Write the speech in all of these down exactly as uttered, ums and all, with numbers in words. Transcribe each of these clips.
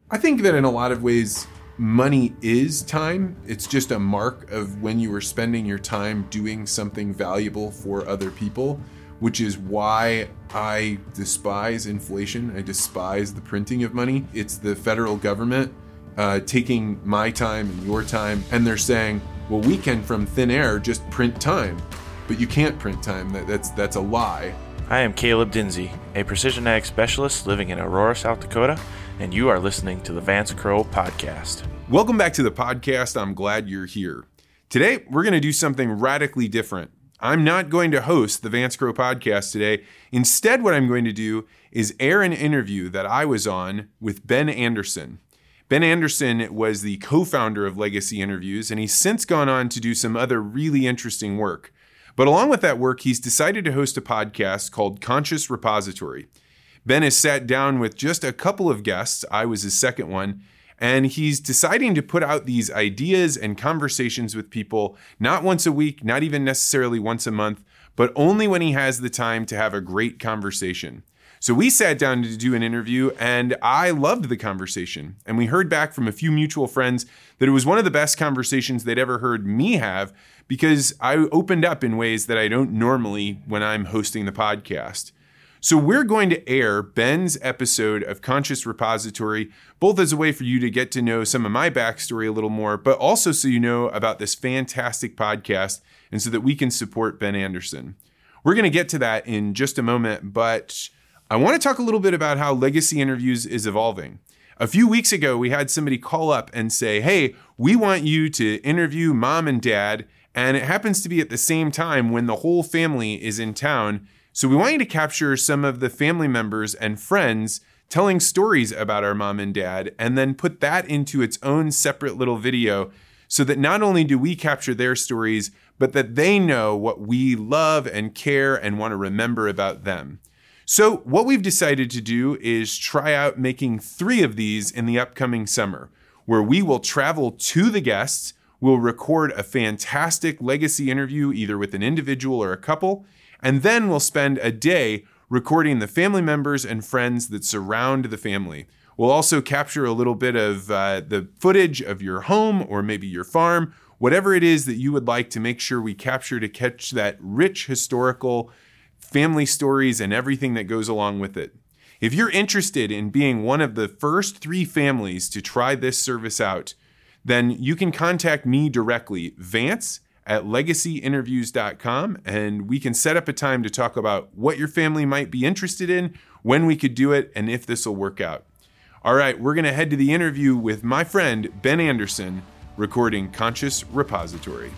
I think that in a lot of ways, money is time. It's just a mark of when you are spending your time doing something valuable for other people, which is why I despise inflation. I despise the printing of money. It's the federal government uh, taking my time and your time, and they're saying, well, we can from thin air just print time, but you can't print time. That, that's that's a lie. I am Caleb Dinsey, a precision ag specialist living in Aurora, South Dakota, and you are listening to the Vance Crowe Podcast. Welcome back to the podcast. I'm glad you're here. Today, we're going to do something radically different. I'm not going to host the Vance Crowe Podcast today. Instead, what I'm going to do is air an interview that I was on with Ben Anderson. Ben Anderson was the co-founder of Legacy Interviews, and he's since gone on to do some other really interesting work. But along with that work, he's decided to host a podcast called Conscious Repository. Ben has sat down with just a couple of guests. I was his second one. And he's deciding to put out these ideas and conversations with people, not once a week, not even necessarily once a month, but only when he has the time to have a great conversation. So we sat down to do an interview, and I loved the conversation. And we heard back from a few mutual friends that it was one of the best conversations they'd ever heard me have, because I opened up in ways that I don't normally when I'm hosting the podcast. So we're going to air Ben's episode of Conscious Repository, both as a way for you to get to know some of my backstory a little more, but also so you know about this fantastic podcast and so that we can support Ben Anderson. We're going to get to that in just a moment, but I want to talk a little bit about how Legacy Interviews is evolving. A few weeks ago, we had somebody call up and say, hey, we want you to interview mom and dad, and it happens to be at the same time when the whole family is in town. So we want you to capture some of the family members and friends telling stories about our mom and dad, and then put that into its own separate little video so that not only do we capture their stories, but that they know what we love and care and want to remember about them. So what we've decided to do is try out making three of these in the upcoming summer, where we will travel to the guests, we'll record a fantastic legacy interview either with an individual or a couple, and then we'll spend a day recording the family members and friends that surround the family. We'll also capture a little bit of uh, the footage of your home or maybe your farm, whatever it is that you would like to make sure we capture to catch that rich historical family stories and everything that goes along with it. If you're interested in being one of the first three families to try this service out, then you can contact me directly, Vance at legacy interviews dot com, and we can set up a time to talk about what your family might be interested in, when we could do it, and if this will work out. All right, we're going to head to the interview with my friend Ben Anderson, recording Conscious Repository.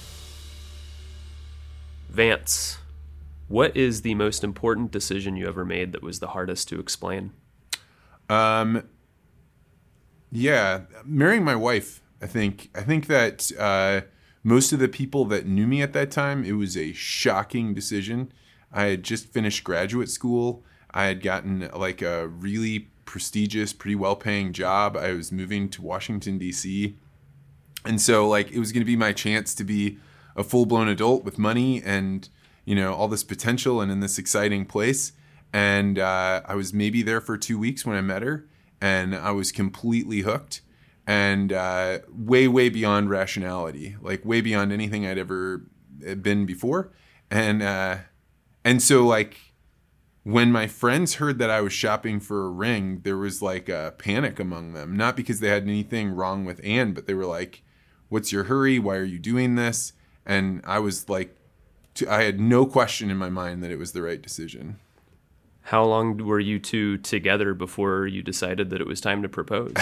Vance, what is the most important decision you ever made that was the hardest to explain? Um, yeah, marrying my wife. I think. I think that uh, most of the people that knew me at that time, it was a shocking decision. I had just finished graduate school. I had gotten like a really prestigious, pretty well-paying job. I was moving to Washington, D C. And so like it was going to be my chance to be a full-blown adult with money and, you know, all this potential and in this exciting place. And uh, I was maybe there for two weeks when I met her, and I was completely hooked. And uh, way, way beyond rationality, like way beyond anything I'd ever been before. And uh, and so like when my friends heard that I was shopping for a ring, there was like a panic among them. Not because they had anything wrong with Anne, but they were like, what's your hurry? Why are you doing this? And I was like, I had no question in my mind that it was the right decision. How long were you two together before you decided that it was time to propose?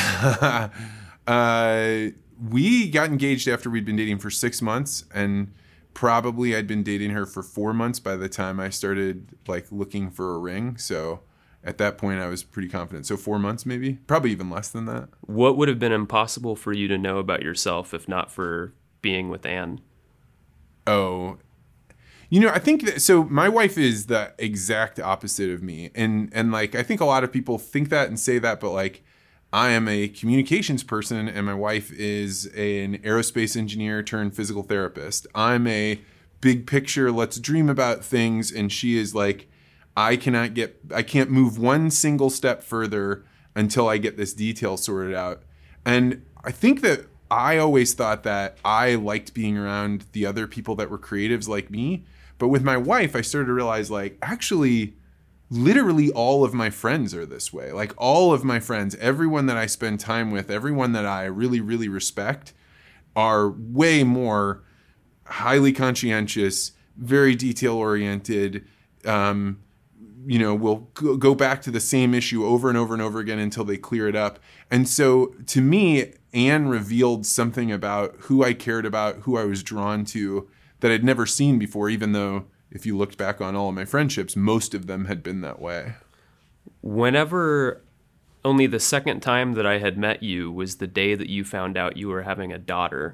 Uh, we got engaged after we'd been dating for six months, and probably I'd been dating her for four months by the time I started like looking for a ring. So at that point I was pretty confident. So four months, maybe, probably even less than that. What would have been impossible for you to know about yourself if not for being with Anne? Oh, you know, I think that, so my wife is the exact opposite of me. And, and like, I think a lot of people think that and say that, but like, I am a communications person, and my wife is an aerospace engineer turned physical therapist. I'm a big picture, let's dream about things, and she is like, I cannot get, I can't move one single step further until I get this detail sorted out. And I think that I always thought that I liked being around the other people that were creatives like me. But with my wife, I started to realize, like, actually, literally all of my friends are this way. Like, all of my friends, everyone that I spend time with, everyone that I really, really respect, are way more highly conscientious, very detail-oriented, um, you know, will go back to the same issue over and over and over again until they clear it up. And so to me, Anne revealed something about who I cared about, who I was drawn to, that I'd never seen before, even though if you looked back on all of my friendships, most of them had been that way. Whenever only the second time that I had met you was the day that you found out you were having a daughter.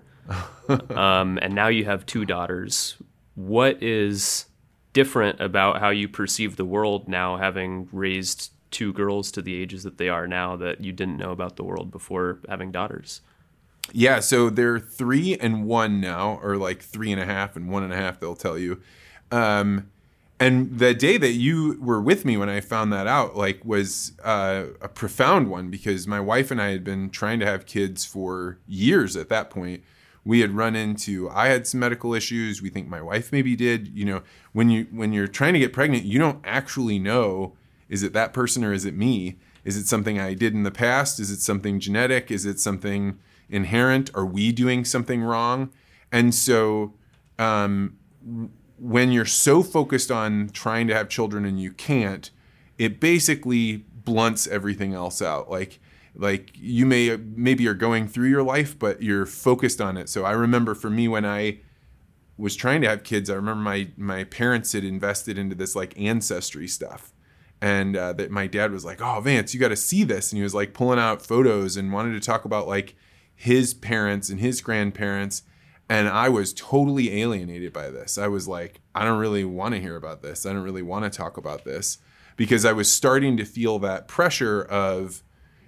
um, and now you have two daughters. What is different about how you perceive the world now, having raised two girls to the ages that they are now, that you didn't know about the world before having daughters? Yeah, so they're three and one now, or like three and a half and one and a half, they'll tell you. Um, and the day that you were with me when I found that out, like, was uh, a profound one, because my wife and I had been trying to have kids for years at that point. We had run into, I had some medical issues. We think my wife maybe did. You know, when you when you're trying to get pregnant, you don't actually know, is it that person or is it me? Is it something I did in the past? Is it something genetic? Is it something inherent? Are we doing something wrong? And so um, when you're so focused on trying to have children and you can't, it basically blunts everything else out. Like, Like you may maybe you're going through your life, but you're focused on it. So I remember for me, when I was trying to have kids, I remember my my parents had invested into this like ancestry stuff, and uh, that my dad was like, "Oh, Vance, you got to see this," and he was like pulling out photos and wanted to talk about like his parents and his grandparents, and I was totally alienated by this. I was like, I don't really want to hear about this. I don't really want to talk about this, because I was starting to feel that pressure of,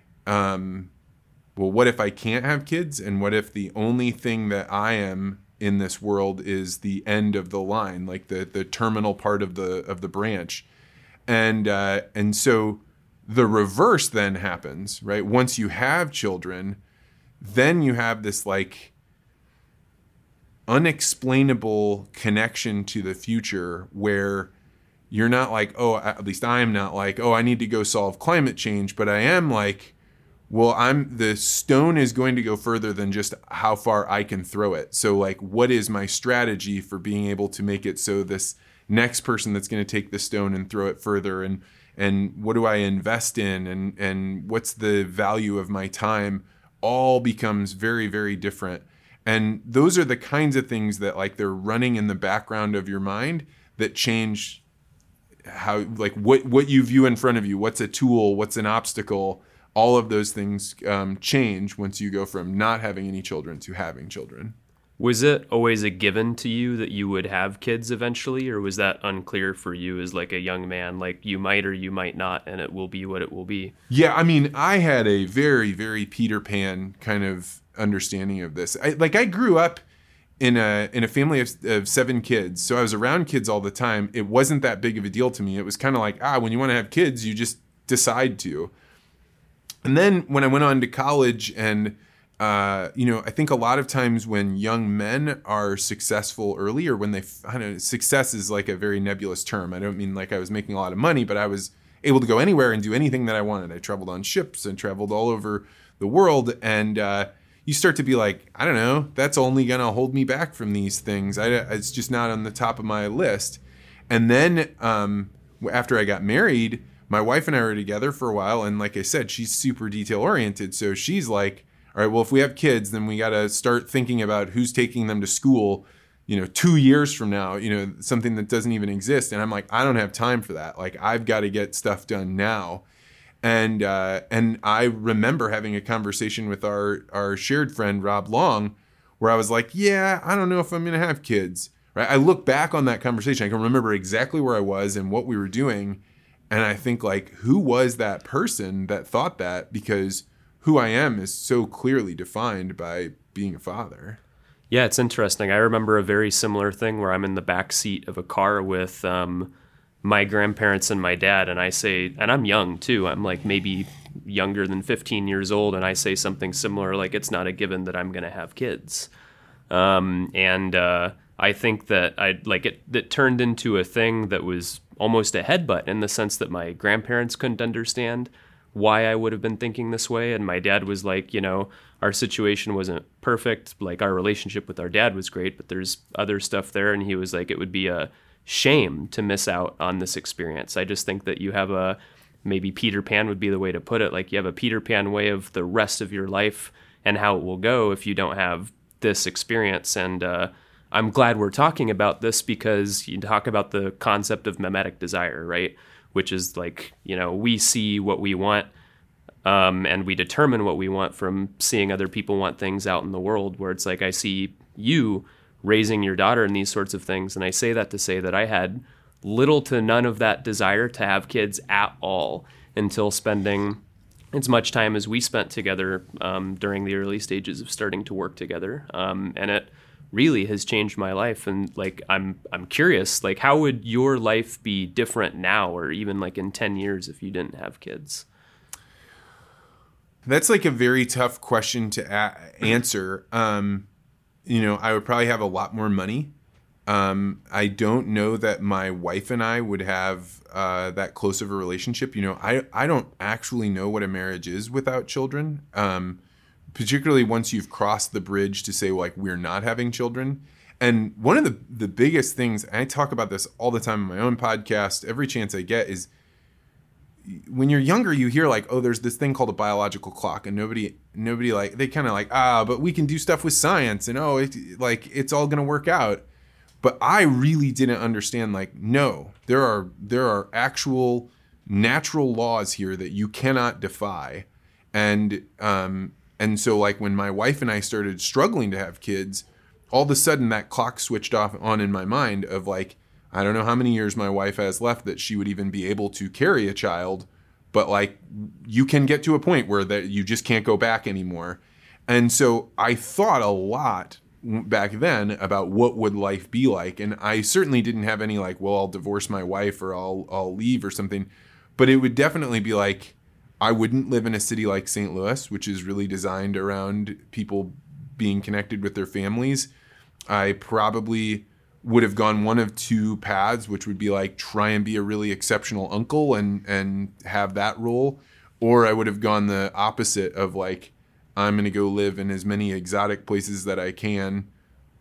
Um, well, what if I can't have kids? And what if the only thing that I am in this world is the end of the line, like the the terminal part of the of the branch? And uh, and so the reverse then happens, right? Once you have children, then you have this like unexplainable connection to the future, where you're not like, oh, at least I'm not like, oh, I need to go solve climate change, but I am like, well, I'm the stone is going to go further than just how far I can throw it. So like, what is my strategy for being able to make it so this next person that's going to take the stone and throw it further, and and what do I invest in, and and what's the value of my time, all becomes very, very different. And those are the kinds of things that like they're running in the background of your mind that change how, like what what you view in front of you, what's a tool, what's an obstacle. All of those things um, change once you go from not having any children to having children. Was it always a given to you that you would have kids eventually, or was that unclear for you as like a young man? Like, you might or you might not, and it will be what it will be. Yeah, I mean, I had a very, very Peter Pan kind of understanding of this. I, like, I grew up in a in a family of, of seven kids, so I was around kids all the time. It wasn't that big of a deal to me. It was kind of like, ah, when you want to have kids, you just decide to. And then when I went on to college, and, uh, you know, I think a lot of times when young men are successful early, or when they, I don't know, success is like a very nebulous term. I don't mean like I was making a lot of money, but I was able to go anywhere and do anything that I wanted. I traveled on ships and traveled all over the world. And uh, you start to be like, I don't know, that's only going to hold me back from these things. I, it's just not on the top of my list. And then um, after I got married, my wife and I were together for a while, and like I said, she's super detail oriented. So she's like, all right, well, if we have kids, then we got to start thinking about who's taking them to school, you know, two years from now, you know, something that doesn't even exist. And I'm like, I don't have time for that. Like, I've got to get stuff done now. And uh, and I remember having a conversation with our, our shared friend, Rob Long, where I was like, yeah, I don't know if I'm going to have kids. Right? I look back on that conversation. I can remember exactly where I was and what we were doing. And I think, like, who was that person that thought that? Because who I am is so clearly defined by being a father. Yeah, it's interesting. I remember a very similar thing where I'm in the back seat of a car with um, my grandparents and my dad, and I say, and I'm young too. I'm like maybe younger than fifteen years old and I say something similar, like it's not a given that I'm going to have kids. Um, and uh, I think that I like it, that turned into a thing that was almost a headbutt in the sense that my grandparents couldn't understand why I would have been thinking this way. And my dad was like, you know, our situation wasn't perfect. Like our relationship with our dad was great, but there's other stuff there. And he was like, it would be a shame to miss out on this experience. I just think that you have a, maybe Peter Pan would be the way to put it. Like you have a Peter Pan way of the rest of your life and how it will go if you don't have this experience. And uh, I'm glad we're talking about this because you talk about the concept of mimetic desire, right? Which is like, you know, we see what we want um, and we determine what we want from seeing other people want things out in the world, where it's like, I see you raising your daughter and these sorts of things. And I say that to say that I had little to none of that desire to have kids at all until spending as much time as we spent together um, during the early stages of starting to work together. Um, and it really has changed my life. And like, I'm, I'm curious, like, how would your life be different now, or even like in ten years if you didn't have kids? That's like a very tough question to a- answer. Um, you know, I would probably have a lot more money. Um, I don't know that my wife and I would have uh, that close of a relationship. You know, I, I don't actually know what a marriage is without children, um, particularly once you've crossed the bridge to say, like, we're not having children. And one of the, the biggest things, and I talk about this all the time on my own podcast, every chance I get, is when you're younger, you hear like, oh, there's this thing called a biological clock, and nobody, nobody like, they kind of like, ah, but we can do stuff with science, and oh, it, like it's all going to work out. But I really didn't understand, like, no, there are there are actual natural laws here that you cannot defy. And um, and so, like, when my wife and I started struggling to have kids, all of a sudden that clock switched off on in my mind of, like, I don't know how many years my wife has left that she would even be able to carry a child. But, like, you can get to a point where that you just can't go back anymore. And so I thought a lot back then about what would life be like, and I certainly didn't have any like, well, I'll divorce my wife or I'll I'll leave or something, but it would definitely be like, I wouldn't live in a city like Saint Louis, which is really designed around people being connected with their families. I probably would have gone one of two paths, which would be like try and be a really exceptional uncle and and have that role, or I would have gone the opposite of like, I'm going to go live in as many exotic places that I can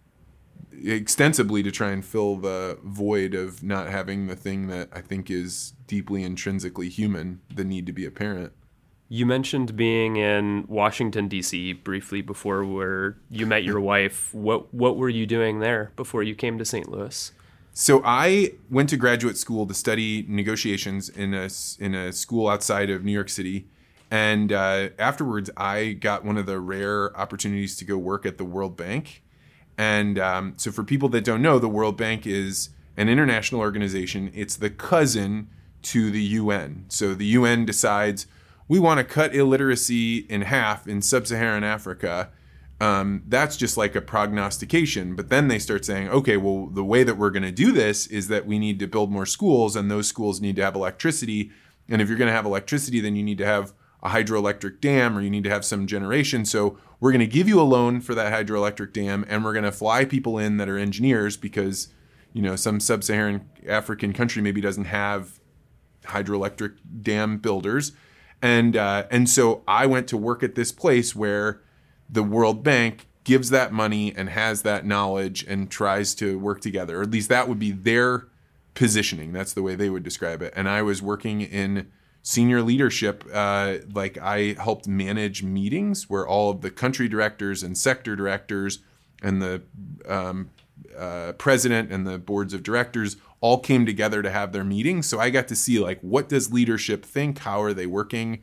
extensively to try and fill the void of not having the thing that I think is deeply intrinsically human, the need to be a parent. You mentioned being in Washington, D C briefly before where you met your wife. What what were you doing there before you came to Saint Louis? So I went to graduate school to study negotiations in a, in a school outside of New York City. And uh, afterwards, I got one of the rare opportunities to go work at the World Bank. And um, so for people that don't know, the World Bank is an international organization. It's the cousin to the U N. So the U N decides we want to cut illiteracy in half in sub-Saharan Africa. Um, that's just like a prognostication. But then they start saying, okay, well, the way that we're going to do this is that we need to build more schools, and those schools need to have electricity. And if you're going to have electricity, then you need to have a hydroelectric dam, or you need to have some generation. So we're going to give you a loan for that hydroelectric dam, and we're going to fly people in that are engineers because, you know, some sub-Saharan African country maybe doesn't have hydroelectric dam builders. And uh, and so I went to work at this place where the World Bank gives that money and has that knowledge and tries to work together. Or at least that would be their positioning. That's the way they would describe it. And I was working in senior leadership. Uh, like I helped manage meetings where all of the country directors and sector directors and the um, uh, president and the boards of directors all came together to have their meetings. So I got to see, like, what does leadership think? How are they working?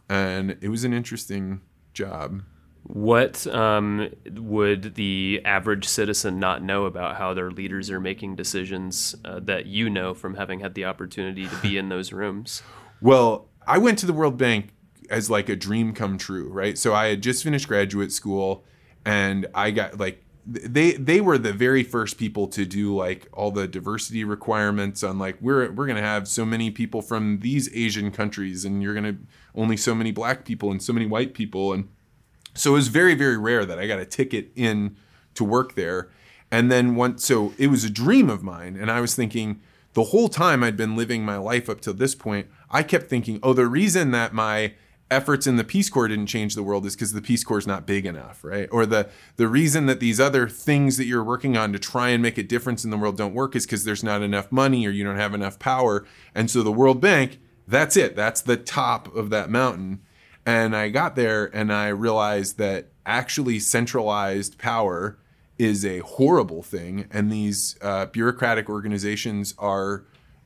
And it was an interesting job. What um, would the average citizen not know about how their leaders are making decisions uh, that you know from having had the opportunity to be in those rooms? Well, I went to the World Bank as like a dream come true, right? So I had just finished graduate school, and I got like they they were the very first people to do like all the diversity requirements on like we're we're gonna have so many people from these Asian countries, and you're gonna only so many black people and so many white people, and so it was very very rare that I got a ticket in to work there. And then once, so it was a dream of mine, and I was thinking the whole time I'd been living my life up to this point, I kept thinking, oh, the reason that my efforts in the Peace Corps didn't change the world is because the Peace Corps is not big enough, right? Or the the reason that these other things that you're working on to try and make a difference in the world don't work is because there's not enough money or you don't have enough power. And so the World Bank, that's it. That's the top of that mountain. And I got there and I realized that actually centralized power is a horrible thing. And these uh, bureaucratic organizations are,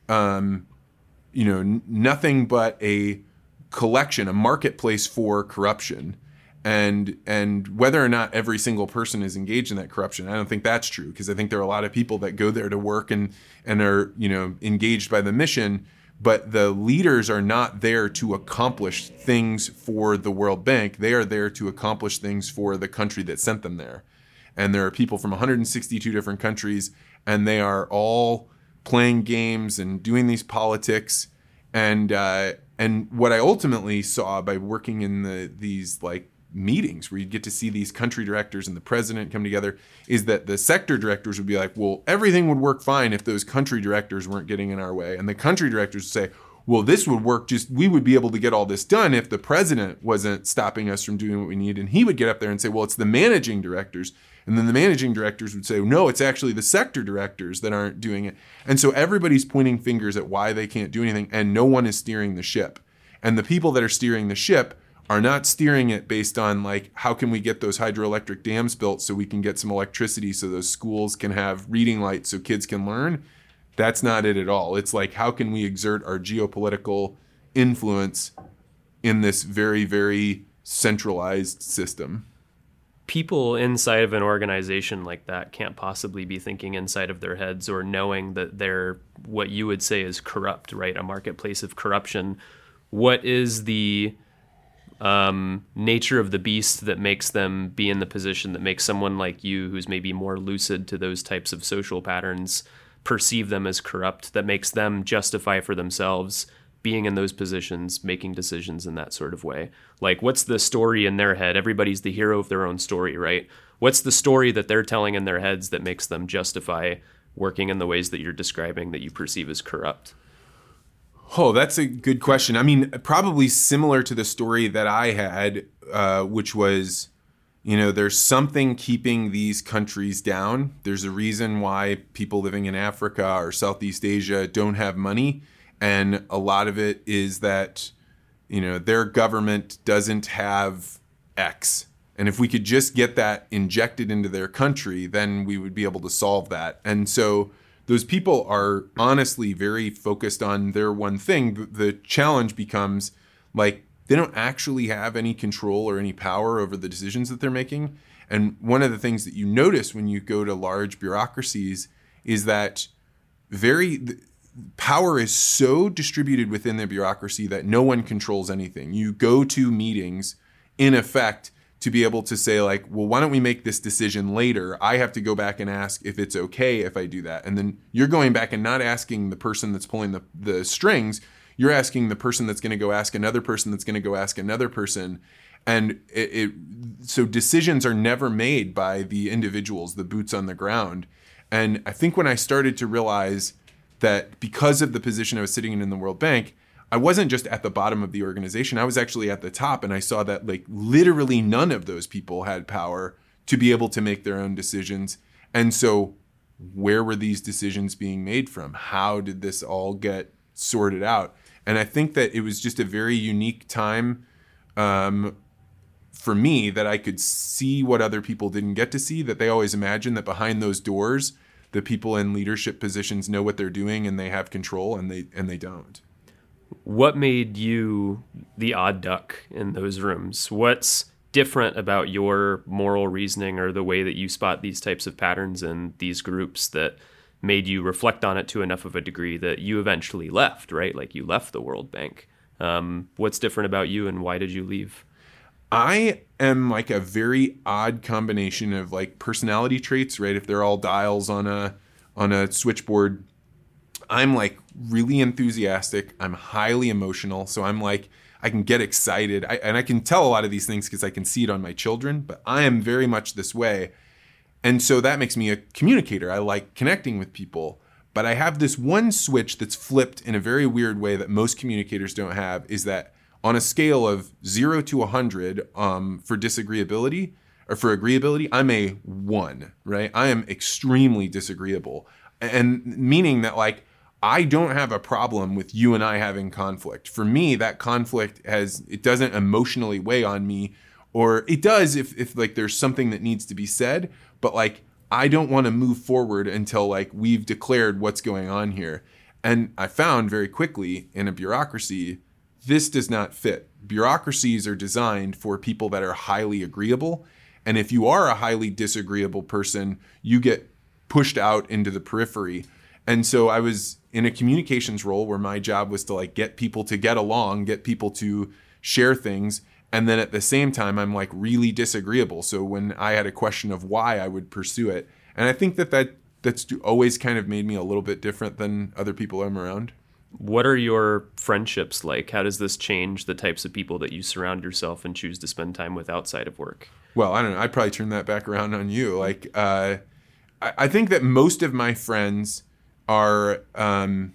um, you know, n- nothing but a collection, a marketplace for corruption. And and whether or not every single person is engaged in that corruption, I don't think that's true, because I think there are a lot of people that go there to work and and are, you know, engaged by the mission, but the leaders are not there to accomplish things for the World Bank. They are there to accomplish things for the country that sent them there. And there are people from one hundred sixty-two different countries, and they are all playing games and doing these politics. And uh, and what I ultimately saw by working in the these like meetings where you get to see these country directors and the president come together is that the sector directors would be like, well, everything would work fine if those country directors weren't getting in our way. And the country directors would say, well, this would work, just we would be able to get all this done if the president wasn't stopping us from doing what we need. And he would get up there and say, well, it's the managing directors. And then the managing directors would say, no, it's actually the sector directors that aren't doing it. And so everybody's pointing fingers at why they can't do anything, and no one is steering the ship. And the people that are steering the ship are not steering it based on like, how can we get those hydroelectric dams built so we can get some electricity so those schools can have reading lights so kids can learn? That's not it at all. It's like, how can we exert our geopolitical influence in this very, very centralized system? People inside of an organization like that can't possibly be thinking inside of their heads or knowing that they're what you would say is corrupt, right? A marketplace of corruption. What is the um, nature of the beast that makes them be in the position that makes someone like you, who's maybe more lucid to those types of social patterns, perceive them as corrupt, that makes them justify for themselves being in those positions, making decisions in that sort of way? Like, what's the story in their head? Everybody's the hero of their own story, right? What's the story that they're telling in their heads that makes them justify working in the ways that you're describing that you perceive as corrupt? Oh, that's a good question. I mean, probably similar to the story that I had, uh, which was, you know, there's something keeping these countries down. There's a reason why people living in Africa or Southeast Asia don't have money. And a lot of it is that, you know, their government doesn't have X. And if we could just get that injected into their country, then we would be able to solve that. And so those people are honestly very focused on their one thing. The challenge becomes like, they don't actually have any control or any power over the decisions that they're making. And one of the things that you notice when you go to large bureaucracies is that very power is so distributed within the bureaucracy that no one controls anything. You go to meetings, in effect, to be able to say like, well, why don't we make this decision later? I have to go back and ask if it's okay if I do that. And then you're going back and not asking the person that's pulling the, the strings. You're asking the person that's going to go ask another person that's going to go ask another person. And it, it so decisions are never made by the individuals, the boots on the ground. And I think when I started to realize that because of the position I was sitting in in the World Bank, I wasn't just at the bottom of the organization. I was actually at the top, and I saw that like literally none of those people had power to be able to make their own decisions. And so where were these decisions being made from? How did this all get sorted out? And I think that it was just a very unique time um, for me that I could see what other people didn't get to see, that they always imagine that behind those doors, the people in leadership positions know what they're doing and they have control, and they and they don't. What made you the odd duck in those rooms? What's different about your moral reasoning or the way that you spot these types of patterns in these groups that made you reflect on it to enough of a degree that you eventually left, right? Like you left the World Bank. Um, what's different about you, and why did you leave? I am like a very odd combination of like personality traits, right? If they're all dials on a on a switchboard, I'm like really enthusiastic. I'm highly emotional. So I'm like, I can get excited. I, and I can tell a lot of these things because I can see it on my children, but I am very much this way. And so that makes me a communicator. I like connecting with people. But I have this one switch that's flipped in a very weird way that most communicators don't have, is that on a scale of zero to one hundred um, for disagreeability or for agreeability, I'm a one, right? I am extremely disagreeable. And meaning that like, I don't have a problem with you and I having conflict. For me, that conflict has, it doesn't emotionally weigh on me, or it does if, if like there's something that needs to be said, but like, I don't want to move forward until like we've declared what's going on here. And I found very quickly in a bureaucracy, this does not fit. Bureaucracies are designed for people that are highly agreeable. And if you are a highly disagreeable person, you get pushed out into the periphery. And so I was in a communications role where my job was to like get people to get along, get people to share things. And then at the same time, I'm like really disagreeable. So when I had a question of why, I would pursue it. And I think that, that that's always kind of made me a little bit different than other people I'm around. What are your friendships like? How does this change the types of people that you surround yourself and choose to spend time with outside of work? Well, I don't know. I'd probably turn that back around on you. Like, uh, I, I think that most of my friends are um,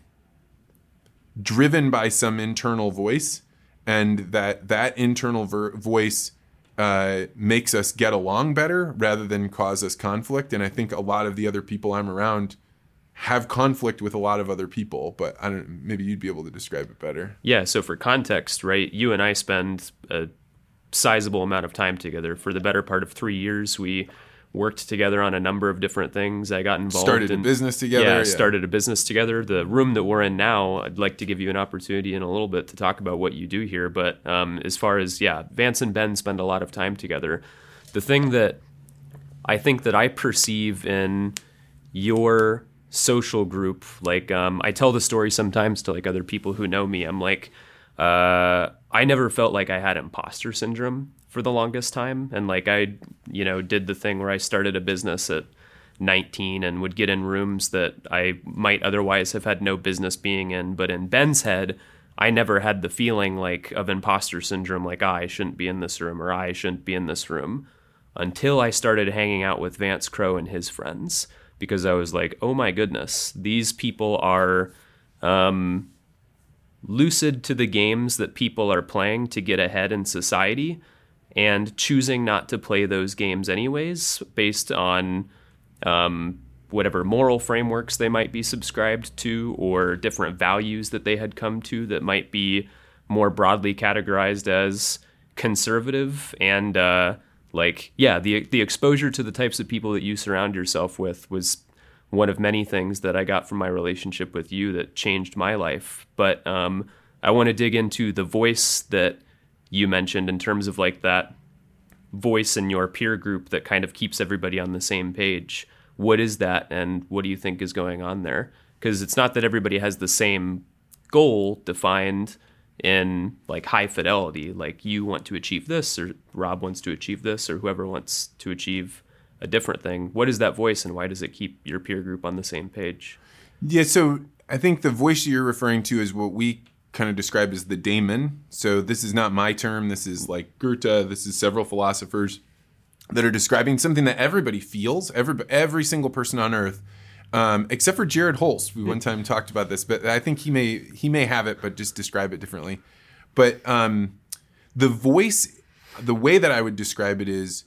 driven by some internal voice, and that that internal ver- voice uh, makes us get along better rather than cause us conflict. And I think a lot of the other people I'm around have conflict with a lot of other people, but I don't. Maybe you'd be able to describe it better. Yeah. So for context, right? You and I spend a sizable amount of time together. For the better part of three years, we worked together on a number of different things. I got involved. Started in, a business together. Yeah, yeah, started a business together. The room that we're in now, I'd like to give you an opportunity in a little bit to talk about what you do here. But um, as far as, yeah, Vance and Ben spend a lot of time together. The thing that I think that I perceive in your social group, like um, I tell the story sometimes to like other people who know me. I'm like, uh, I never felt like I had imposter syndrome for the longest time. And like I, you know, did the thing where I started a business at nineteen and would get in rooms that I might otherwise have had no business being in. But in Ben's head, I never had the feeling like of imposter syndrome, like, ah, I shouldn't be in this room or I shouldn't be in this room, until I started hanging out with Vance Crowe and his friends, because I was like, oh my goodness, these people are um, lucid to the games that people are playing to get ahead in society, and choosing not to play those games anyways based on um, whatever moral frameworks they might be subscribed to, or different values that they had come to that might be more broadly categorized as conservative. And uh, like, yeah, the the exposure to the types of people that you surround yourself with was one of many things that I got from my relationship with you that changed my life. But um, I want to dig into the voice that you mentioned in terms of like that voice in your peer group that kind of keeps everybody on the same page. What is that, and what do you think is going on there? Because it's not that everybody has the same goal defined in like high fidelity, like you want to achieve this, or Rob wants to achieve this, or whoever wants to achieve a different thing. What is that voice, and why does it keep your peer group on the same page? Yeah, so I think the voice you're referring to is what we kind of describe as the daemon. So this is not my term. This is like Goethe. This is several philosophers that are describing something that everybody feels, every, every single person on earth, um, except for Jared Holst. We one time talked about this, but I think he may he may have it, but just describe it differently. But um, the voice, the way that I would describe it is,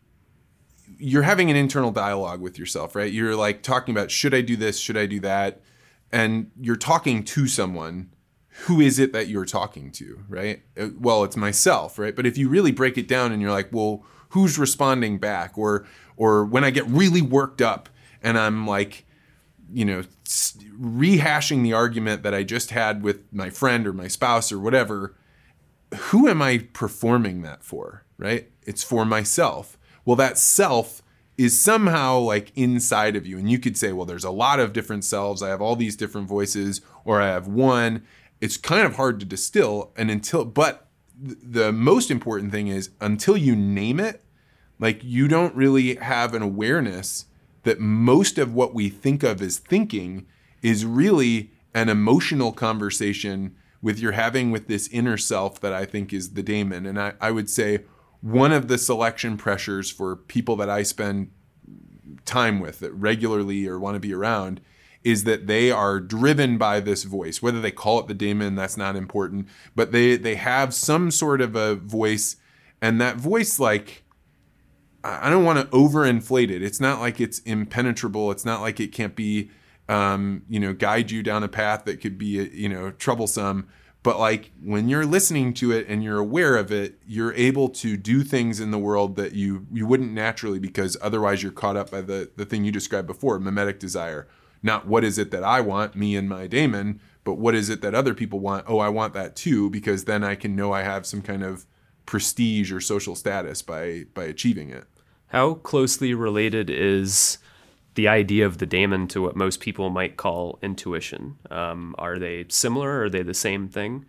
you're having an internal dialogue with yourself, right? You're like talking about, should I do this? Should I do that? And you're talking to someone. Who is it that you're talking to, right? Well, it's myself, right? But if you really break it down and you're like, well, who's responding back? Or or when I get really worked up and I'm like, you know, rehashing the argument that I just had with my friend or my spouse or whatever, who am I performing that for, right? It's for myself. Well, that self is somehow like inside of you. And you could say, well, there's a lot of different selves. I have all these different voices, or I have one. It's kind of hard to distill, and until, but th- the most important thing is until you name it, like you don't really have an awareness that most of what we think of as thinking is really an emotional conversation with you're having with this inner self that I think is the daemon. And I, I would say one of the selection pressures for people that I spend time with that regularly or want to be around is that they are driven by this voice. Whether they call it the daemon, that's not important, but they they have some sort of a voice, and that voice, like, I don't want to overinflate it. It's not like it's impenetrable. It's not like it can't be, um, you know, guide you down a path that could be, you know, troublesome. But like when you're listening to it and you're aware of it, you're able to do things in the world that you you wouldn't naturally, because otherwise you're caught up by the the thing you described before, mimetic desire. Not what is it that I want, me and my daemon, but what is it that other people want? Oh, I want that too, because then I can know I have some kind of prestige or social status by by achieving it. How closely related is the idea of the daemon to what most people might call intuition? Um, are they similar? Are they the same thing?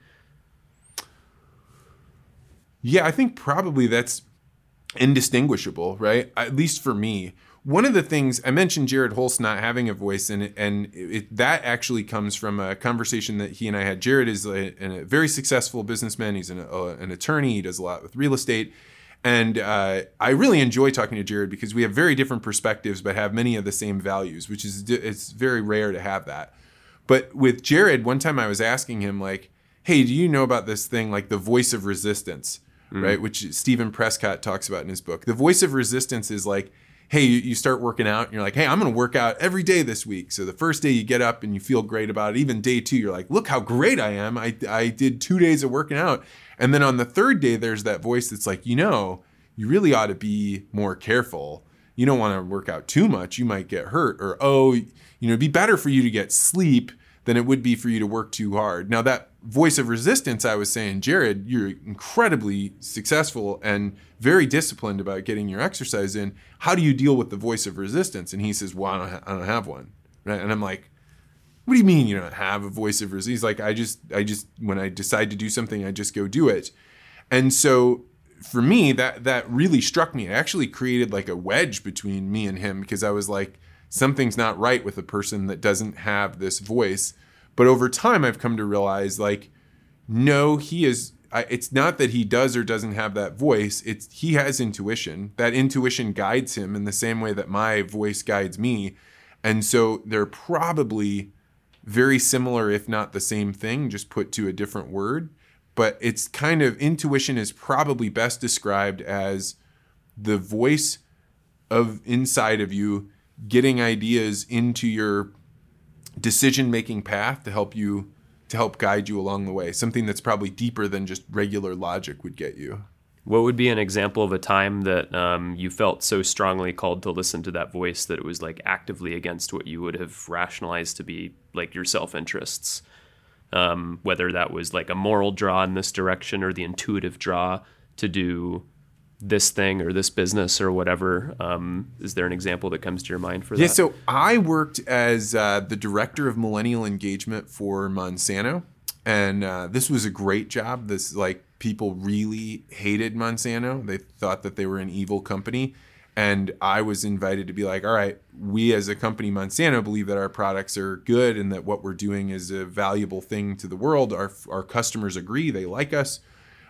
Yeah, I think probably that's indistinguishable, right? At least for me. One of the things I mentioned, Jared Holst not having a voice, and and it, that actually comes from a conversation that he and I had. Jared is a, a very successful businessman. He's an, a, an attorney. He does a lot with real estate. And uh, I really enjoy talking to Jared because we have very different perspectives, but have many of the same values, which is it's very rare to have that. But with Jared, one time I was asking him, like, hey, do you know about this thing, like the voice of resistance, mm. right? Which Stephen Prescott talks about in his book. The voice of resistance is like, hey, you start working out and you're like, hey, I'm going to work out every day this week. So the first day you get up and you feel great about it. Even day two, you're like, look how great I am. I, I did two days of working out. And then on the third day, there's that voice that's like, you know, you really ought to be more careful. You don't want to work out too much. You might get hurt. Or, oh, you know, it'd be better for you to get sleep than it would be for you to work too hard. Now, that voice of resistance, I was saying, Jared, you're incredibly successful and very disciplined about getting your exercise in. How do you deal with the voice of resistance? And he says, well, I don't, ha- I don't have one. Right? And I'm like, what do you mean you don't have a voice of resistance? He's like, I just, I just, when I decide to do something, I just go do it. And so for me, that, that really struck me. It actually created like a wedge between me and him, because I was like, something's not right with a person that doesn't have this voice. But over time, I've come to realize, like, no, he is, I, it's not that he does or doesn't have that voice. It's he has intuition. That intuition guides him in the same way that my voice guides me. And so they're probably very similar, if not the same thing, just put to a different word. But it's kind of, intuition is probably best described as the voice of inside of you getting ideas into your decision-making path to help you, to help guide you along the way. Something that's probably deeper than just regular logic would get you. What would be an example of a time that um, you felt so strongly called to listen to that voice that it was like actively against what you would have rationalized to be like your self-interests? Um, whether that was like a moral draw in this direction or the intuitive draw to do this thing or this business or whatever. Um, is there an example that comes to your mind for that? Yeah, so I worked as uh, the director of millennial engagement for Monsanto. And uh, this was a great job. This, like, people really hated Monsanto. They thought that they were an evil company. And I was invited to be like, all right, we as a company, Monsanto, believe that our products are good and that what we're doing is a valuable thing to the world. Our our customers agree. They like us.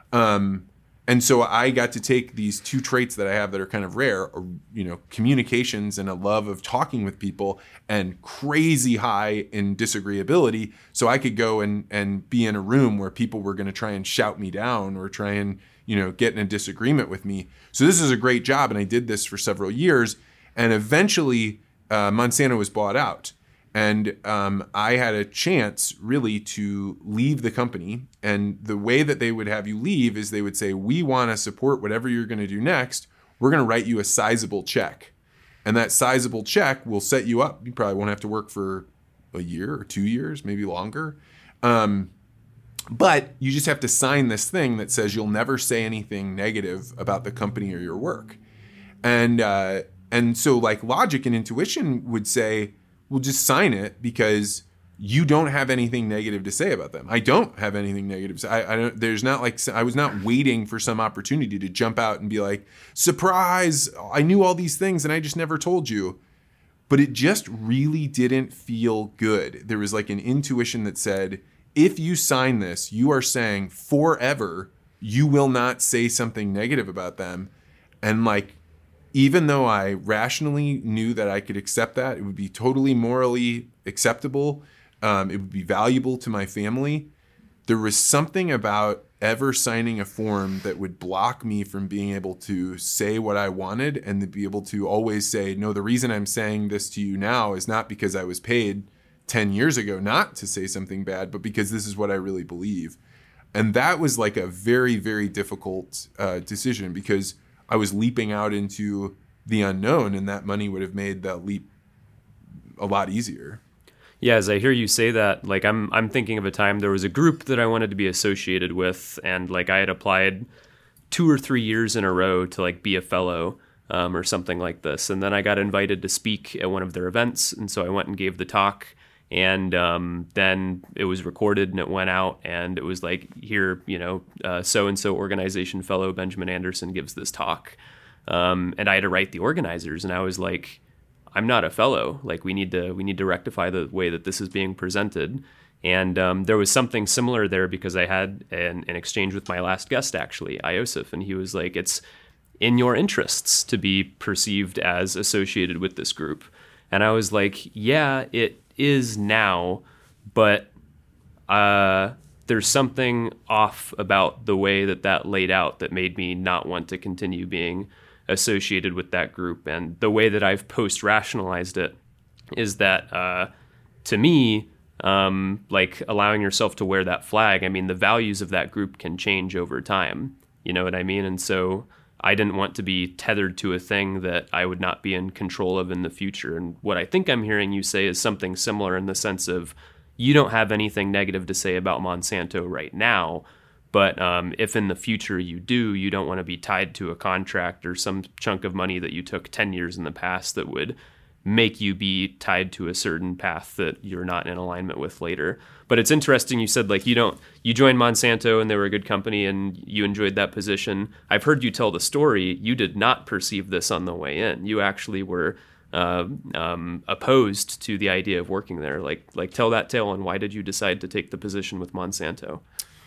Um, and so I got to take these two traits that I have that are kind of rare, you know, communications and a love of talking with people, and crazy high in disagreeability. So I could go and, and be in a room where people were going to try and shout me down or try and, you know, get in a disagreement with me. So this is a great job. And I did this for several years. And eventually uh, Monsanto was bought out. And um, I had a chance really to leave the company. And the way that they would have you leave is they would say, we want to support whatever you're going to do next. We're going to write you a sizable check. And that sizable check will set you up. You probably won't have to work for a year or two years, maybe longer. Um, but you just have to sign this thing that says you'll never say anything negative about the company or your work. And uh, and so like logic and intuition would say, well, just sign it because you don't have anything negative to say about them. I don't have anything negative to say. I, I don't, there's not like, I was not waiting for some opportunity to jump out and be like, surprise, I knew all these things and I just never told you. But it just really didn't feel good. There was like an intuition that said, if you sign this, you are saying forever, you will not say something negative about them. And like, even though I rationally knew that I could accept that, it would be totally morally acceptable, um, it would be valuable to my family, there was something about ever signing a form that would block me from being able to say what I wanted and to be able to always say, no, the reason I'm saying this to you now is not because I was paid ten years ago not to say something bad, but because this is what I really believe. And that was like a very, very difficult uh, decision because I was leaping out into the unknown, and that money would have made that leap a lot easier. Yeah, as I hear you say that, like I'm I'm thinking of a time there was a group that I wanted to be associated with, and like I had applied two or three years in a row to like be a fellow um, or something like this. And then I got invited to speak at one of their events, and so I went and gave the talk. And um, then it was recorded and it went out, and it was like, here, you know, uh, so-and-so organization fellow Benjamin Anderson gives this talk. Um, and I had to write the organizers, and I was like, I'm not a fellow. Like, we need to we need to rectify the way that this is being presented. And um, there was something similar there because I had an, an exchange with my last guest, actually, Iosif, and he was like, it's in your interests to be perceived as associated with this group. And I was like, yeah, it is now, but uh, there's something off about the way that that laid out that made me not want to continue being associated with that group. And the way that I've post-rationalized it is that, uh, to me, um, like allowing yourself to wear that flag, I mean, the values of that group can change over time. You know what I mean? And so I didn't want to be tethered to a thing that I would not be in control of in the future. And what I think I'm hearing you say is something similar in the sense of you don't have anything negative to say about Monsanto right now, but um, if in the future you do, you don't want to be tied to a contract or some chunk of money that you took ten years in the past that would make you be tied to a certain path that you're not in alignment with later. But it's interesting, you said like you don't, you joined Monsanto and they were a good company and you enjoyed that position. I've heard you tell the story, you did not perceive this on the way in. You actually were uh, um, opposed to the idea of working there. Like, like tell that tale, and why did you decide to take the position with Monsanto?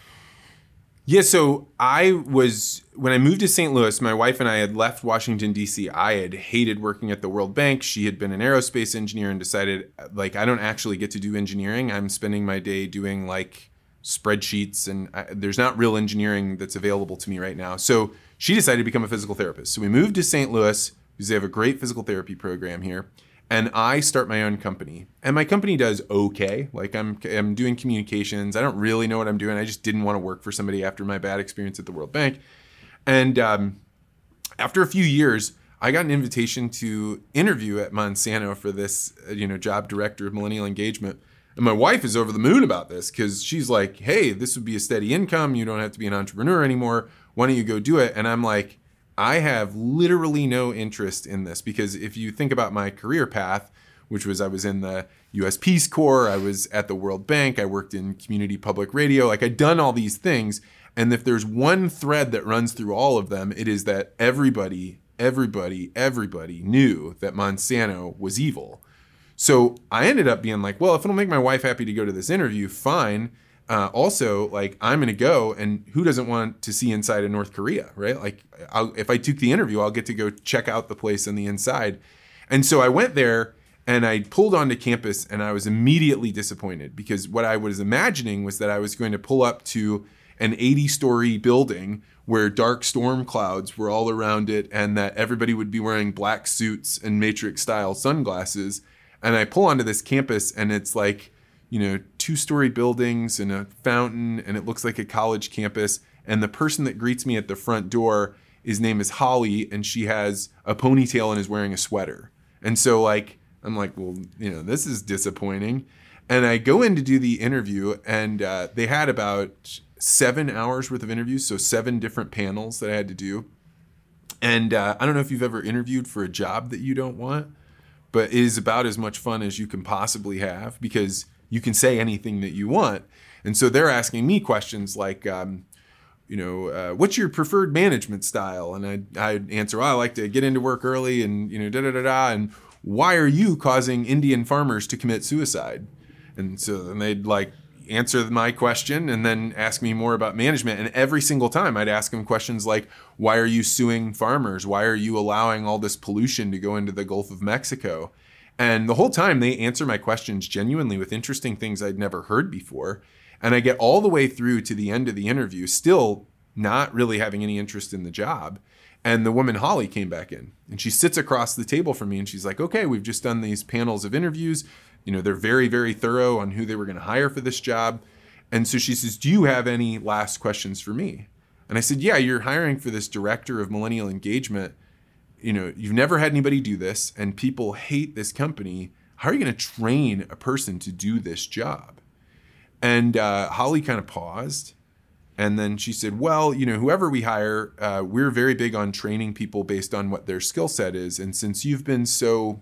Yeah, so I was, when I moved to Saint Louis, my wife and I had left Washington, D C. I had hated working at the World Bank. She had been an aerospace engineer and decided, like, I don't actually get to do engineering. I'm spending my day doing, like, spreadsheets, and I, there's not real engineering that's available to me right now. So she decided to become a physical therapist. So we moved to Saint Louis because they have a great physical therapy program here. And I start my own company. And my company does okay. Like I'm I'm doing communications. I don't really know what I'm doing. I just didn't want to work for somebody after my bad experience at the World Bank. And um, after a few years, I got an invitation to interview at Monsanto for this, you know, job director of millennial engagement. And my wife is over the moon about this because she's like, hey, this would be a steady income. You don't have to be an entrepreneur anymore. Why don't you go do it? And I'm like, I have literally no interest in this because if you think about my career path, which was I was in the U S Peace Corps, I was at the World Bank, I worked in community public radio, like I'd done all these things. And if there's one thread that runs through all of them, it is that everybody, everybody, everybody knew that Monsanto was evil. So I ended up being like, well, if it'll make my wife happy to go to this interview, fine. Uh, also, like, I'm going to go, and who doesn't want to see inside of North Korea, right? Like, I'll, if I took the interview, I'll get to go check out the place on the inside. And so I went there, and I pulled onto campus, and I was immediately disappointed because what I was imagining was that I was going to pull up to an eighty-story building where dark storm clouds were all around it, and that everybody would be wearing black suits and Matrix-style sunglasses. And I pull onto this campus, and it's like, you know, two-story buildings and a fountain, and it looks like a college campus. And the person that greets me at the front door, his name is Holly, and she has a ponytail and is wearing a sweater. And so, like, I'm like, well, you know, this is disappointing. And I go in to do the interview, and uh, they had about seven hours worth of interviews, so seven different panels that I had to do. And uh, I don't know if you've ever interviewed for a job that you don't want, but it is about as much fun as you can possibly have because you can say anything that you want. And so they're asking me questions like, um, you know, uh, what's your preferred management style? And I'd, I'd answer, well, I like to get into work early and, you know, da da da da. And why are you causing Indian farmers to commit suicide? And so then they'd like answer my question and then ask me more about management. And every single time I'd ask them questions like, why are you suing farmers? Why are you allowing all this pollution to go into the Gulf of Mexico? And the whole time they answer my questions genuinely with interesting things I'd never heard before. And I get all the way through to the end of the interview, still not really having any interest in the job. And the woman, Holly, came back in and she sits across the table from me and she's like, okay, we've just done these panels of interviews. You know, they're very, very thorough on who they were going to hire for this job. And so she says, do you have any last questions for me? And I said, yeah, you're hiring for this director of millennial engagement. You know, you've never had anybody do this and people hate this company. How are you going to train a person to do this job? And uh, Holly kind of paused. And then she said, well, you know, whoever we hire, uh, we're very big on training people based on what their skill set is. And since you've been so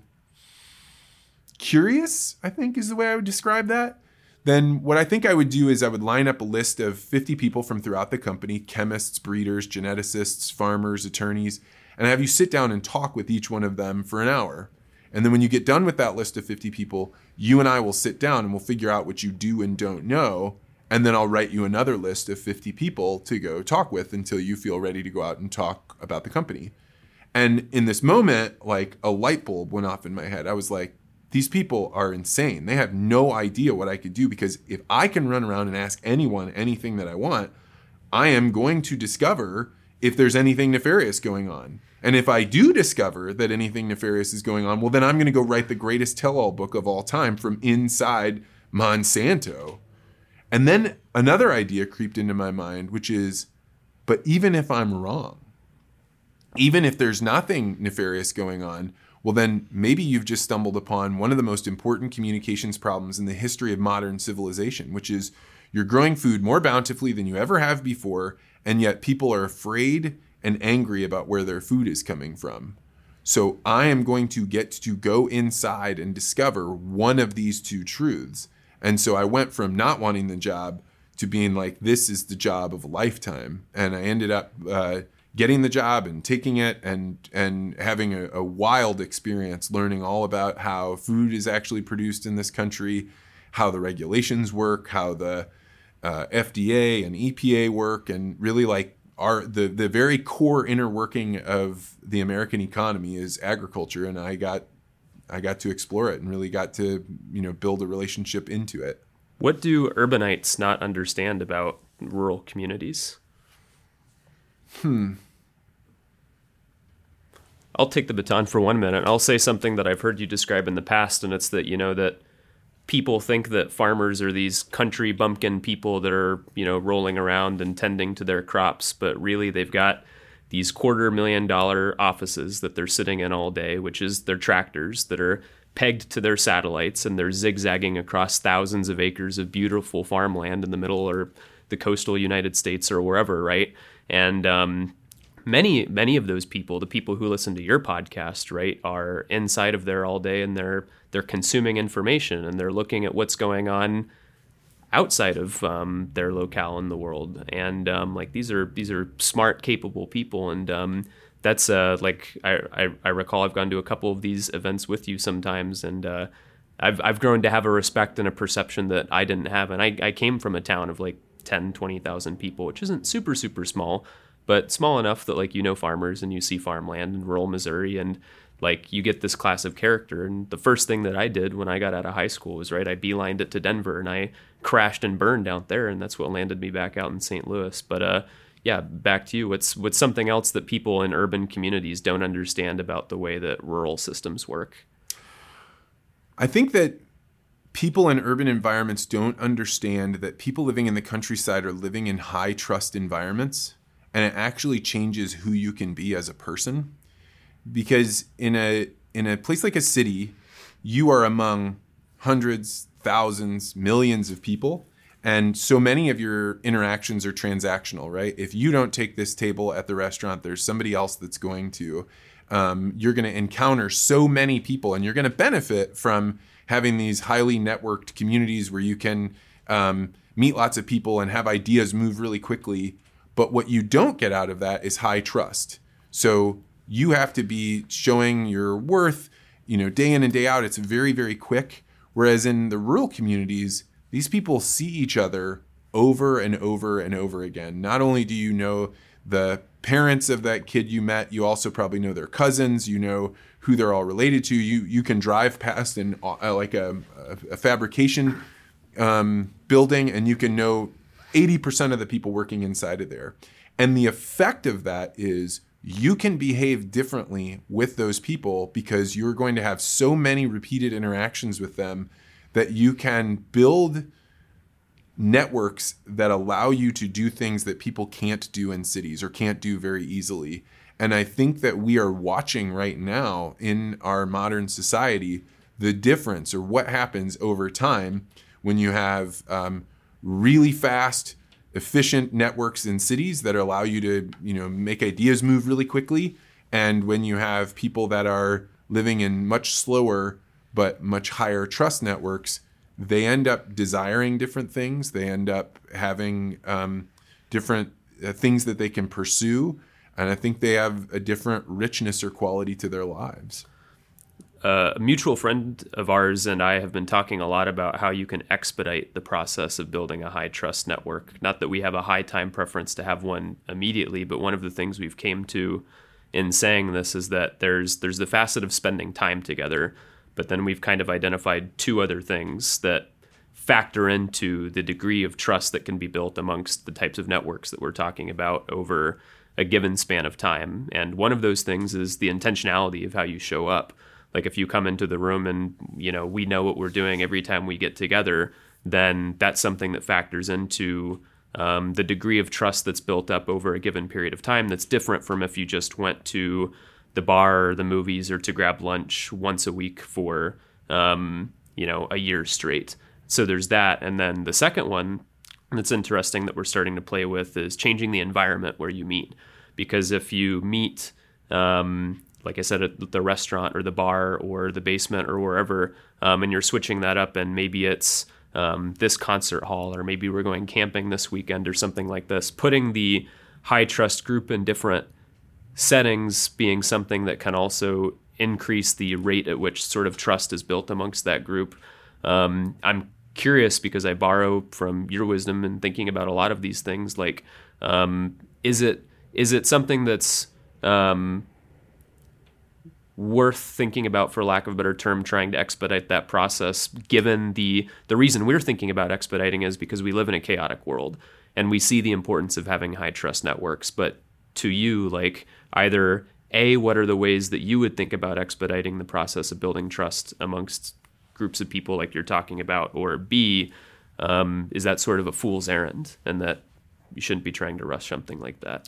curious, I think is the way I would describe that, then what I think I would do is I would line up a list of fifty people from throughout the company, chemists, breeders, geneticists, farmers, attorneys, and have you sit down and talk with each one of them for an hour. And then when you get done with that list of fifty people, you and I will sit down and we'll figure out what you do and don't know. And then I'll write you another list of fifty people to go talk with until you feel ready to go out and talk about the company. And in this moment, like a light bulb went off in my head. I was like, these people are insane. They have no idea what I could do, because if I can run around and ask anyone anything that I want, I am going to discover if there's anything nefarious going on. And if I do discover that anything nefarious is going on, well, then I'm going to go write the greatest tell-all book of all time from inside Monsanto. And then another idea creeped into my mind, which is, but even if I'm wrong, even if there's nothing nefarious going on, well, then maybe you've just stumbled upon one of the most important communications problems in the history of modern civilization, which is you're growing food more bountifully than you ever have before, and yet people are afraid and angry about where their food is coming from. So I am going to get to go inside and discover one of these two truths. And so I went from not wanting the job to being like, this is the job of a lifetime. And I ended up uh, getting the job and taking it and and having a, a wild experience, learning all about how food is actually produced in this country, how the regulations work, how the uh, F D A and E P A work, and really like our the the very core inner working of the American economy is agriculture. And I got I got to explore it and really got to, you know, build a relationship into it. What do urbanites not understand about rural communities? Hmm. I'll take the baton for one minute. I'll say something that I've heard you describe in the past, and it's that, you know, that people think that farmers are these country bumpkin people that are, you know, rolling around and tending to their crops, but really they've got these quarter million dollar offices that they're sitting in all day, which is their tractors that are pegged to their satellites, and they're zigzagging across thousands of acres of beautiful farmland in the middle or the coastal United States or wherever, right? And um, many, many of those people, the people who listen to your podcast, right, are inside of there all day, and they're they're consuming information, and they're looking at what's going on outside of um, their locale in the world. And um, like these are these are smart, capable people, and um, that's uh, like I, I I recall I've gone to a couple of these events with you sometimes, and uh, I've I've grown to have a respect and a perception that I didn't have. And I, I came from a town of like ten, twenty thousand people, which isn't super, super small, but small enough that like, you know, farmers and you see farmland in rural Missouri, and like you get this class of character. And the first thing that I did when I got out of high school was, right, I beelined it to Denver, and I crashed and burned out there, and that's what landed me back out in Saint Louis. But uh, yeah, back to you. What's what's something else that people in urban communities don't understand about the way that rural systems work? I think that people in urban environments don't understand that people living in the countryside are living in high trust environments, and it actually changes who you can be as a person. Because in a in a place like a city, you are among hundreds, thousands, millions of people, and so many of your interactions are transactional, right? If you don't take this table at the restaurant, there's somebody else that's going to. Um, you're going to encounter so many people, and you're going to benefit from having these highly networked communities where you can um, meet lots of people and have ideas move really quickly. But what you don't get out of that is high trust. So you have to be showing your worth, you know, day in and day out. It's very, very quick. Whereas in the rural communities, these people see each other over and over and over again. Not only do you know the parents of that kid you met, you also probably know their cousins, you know who they're all related to. You you can drive past an uh, like a, a fabrication um, building and you can know eighty percent of the people working inside of there. And the effect of that is you can behave differently with those people because you're going to have so many repeated interactions with them that you can build networks that allow you to do things that people can't do in cities or can't do very easily. And I think that we are watching right now in our modern society the difference or what happens over time when you have um, really fast, efficient networks in cities that allow you to, you know, make ideas move really quickly. And when you have people that are living in much slower but much higher trust networks, they end up desiring different things. They end up having um, different uh, things that they can pursue. And I think they have a different richness or quality to their lives. Uh, a mutual friend of ours and I have been talking a lot about how you can expedite the process of building a high trust network. Not that we have a high time preference to have one immediately, but one of the things we've came to in saying this is that there's there's the facet of spending time together, but then we've kind of identified two other things that factor into the degree of trust that can be built amongst the types of networks that we're talking about over a given span of time. And one of those things is the intentionality of how you show up. Like if you come into the room and, you know, we know what we're doing every time we get together, then that's something that factors into um, the degree of trust that's built up over a given period of time that's different from if you just went to the bar or the movies or to grab lunch once a week for, um, you know, a year straight. So there's that. And then the second one that's interesting that we're starting to play with is changing the environment where you meet. Because if you meet... Um, like I said, at the restaurant or the bar or the basement or wherever, um, and you're switching that up and maybe it's um, this concert hall or maybe we're going camping this weekend or something like this, putting the high trust group in different settings being something that can also increase the rate at which sort of trust is built amongst that group. Um, I'm curious because I borrow from your wisdom in thinking about a lot of these things. Like, um, is it is it something that's... Um, worth thinking about, for lack of a better term, trying to expedite that process, given the the reason we're thinking about expediting is because we live in a chaotic world and we see the importance of having high trust networks. But to you, like, either A, what are the ways that you would think about expediting the process of building trust amongst groups of people like you're talking about, or B, um, is that sort of a fool's errand and that you shouldn't be trying to rush something like that?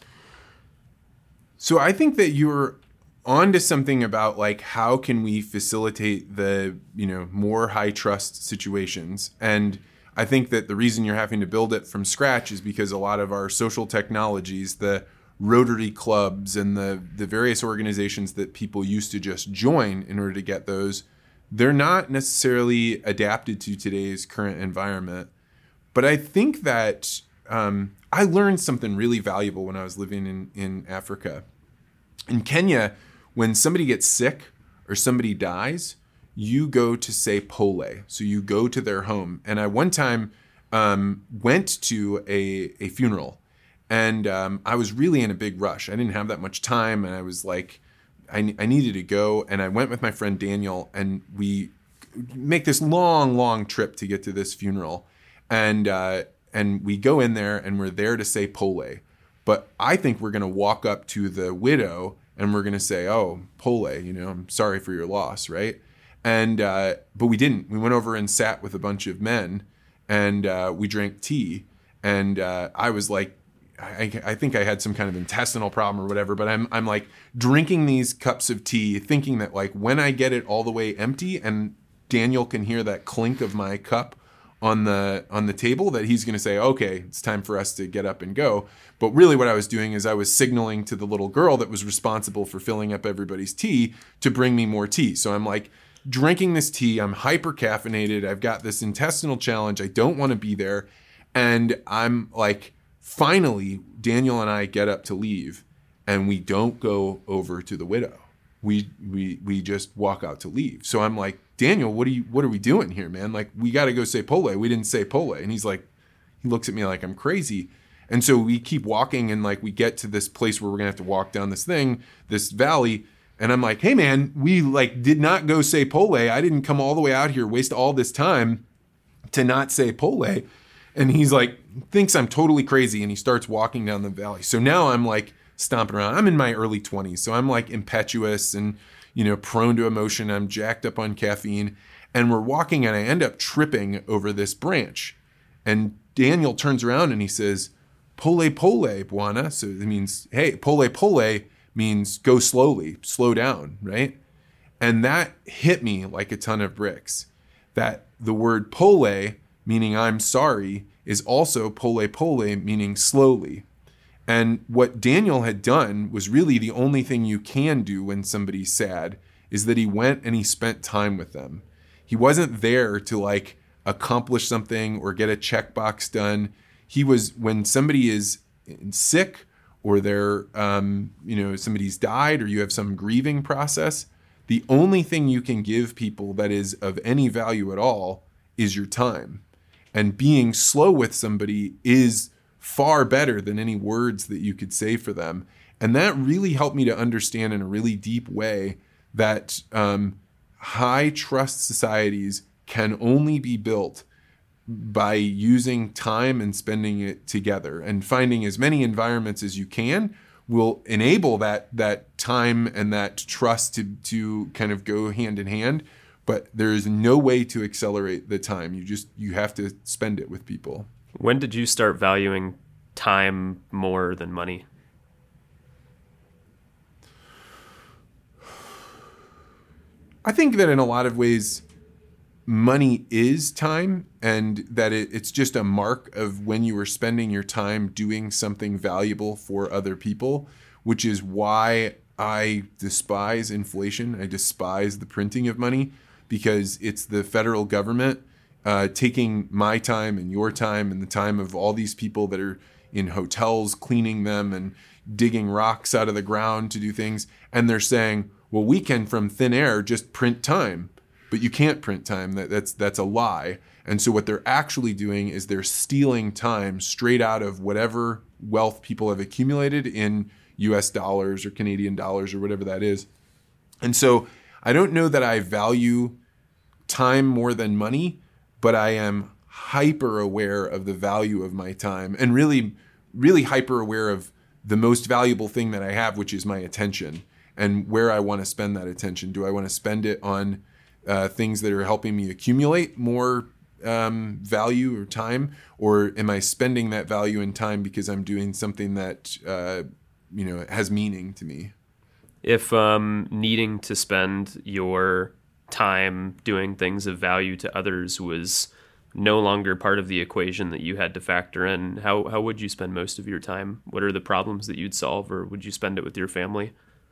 So I think that you're on to something about, like, how can we facilitate the, you know, more high trust situations. And I think that the reason you're having to build it from scratch is because a lot of our social technologies, the Rotary clubs and the, the various organizations that people used to just join in order to get those, they're not necessarily adapted to today's current environment. But I think that um, I learned something really valuable when I was living in, in Africa. In Kenya, when somebody gets sick or somebody dies, you go to say pole. So you go to their home. And I one time um, went to a, a funeral and um, I was really in a big rush. I didn't have that much time. And I was like, I, I needed to go. And I went with my friend Daniel and we make this long, long trip to get to this funeral. And, uh, and we go in there and we're there to say pole. But I think we're going to walk up to the widow and we're going to say, oh, pole, you know, I'm sorry for your loss, right? And uh, but we didn't. We went over and sat with a bunch of men and uh, we drank tea. And uh, I was like, I, I think I had some kind of intestinal problem or whatever, but I'm I'm like drinking these cups of tea, thinking that, like, when I get it all the way empty and Daniel can hear that clink of my cup on the on the table, that he's going to say, okay, it's time for us to get up and go. But really what I was doing is I was signaling to the little girl that was responsible for filling up everybody's tea to bring me more tea. So I'm like drinking this tea. I'm hyper caffeinated. I've got this intestinal challenge. I don't want to be there. And I'm like, finally, Daniel and I get up to leave, and we don't go over to the Widow. We we we just walk out to leave. So I'm like, Daniel, what are you what are we doing here, man? Like, we got to go say Pole. We didn't say Pole. And he's like, he looks at me like I'm crazy. And so we keep walking, and like we get to this place where we're gonna have to walk down this thing, this valley. And I'm like, hey man, we like did not go say Pole. I didn't come all the way out here, waste all this time to not say Pole. And he's like, thinks I'm totally crazy, and he starts walking down the valley. So now I'm like stomping around. I'm in my early twenties, so I'm like impetuous and, you know, prone to emotion. I'm jacked up on caffeine, and we're walking, and I end up tripping over this branch. And Daniel turns around and he says, Pole, pole, Buana. So it means, hey, pole, pole means go slowly, slow down, right? And that hit me like a ton of bricks. That the word pole, meaning I'm sorry, is also pole, pole, meaning slowly. And what Daniel had done was really the only thing you can do when somebody's sad, is that he went and he spent time with them. He wasn't there to like accomplish something or get a checkbox done. He was, when somebody is sick or they're, um, you know, somebody's died or you have some grieving process, the only thing you can give people that is of any value at all is your time. And being slow with somebody is far better than any words that you could say for them. And that really helped me to understand in a really deep way that um, high trust societies can only be built by using time and spending it together, and finding as many environments as you can will enable that that time and that trust to to kind of go hand in hand. But there is no way to accelerate the time. You just you have to spend it with people. When did you start valuing time more than money? I think that in a lot of ways, money is time, and that it, it's just a mark of when you are spending your time doing something valuable for other people, which is why I despise inflation. I despise the printing of money, because it's the federal government uh, taking my time and your time and the time of all these people that are in hotels cleaning them and digging rocks out of the ground to do things. And they're saying, well, we can from thin air just print time. But you can't print time. That, that's that's a lie. And so what they're actually doing is they're stealing time straight out of whatever wealth people have accumulated in U S dollars or Canadian dollars or whatever that is. And so I don't know that I value time more than money, but I am hyper aware of the value of my time, and really, really hyper aware of the most valuable thing that I have, which is my attention, and where I want to spend that attention. Do I want to spend it on Uh, things that are helping me accumulate more um, value or time, or am I spending that value and time because I'm doing something that uh, you know has meaning to me? If um, needing to spend your time doing things of value to others was no longer part of the equation that you had to factor in, how how would you spend most of your time? What are the problems that you'd solve, or would you spend it with your family?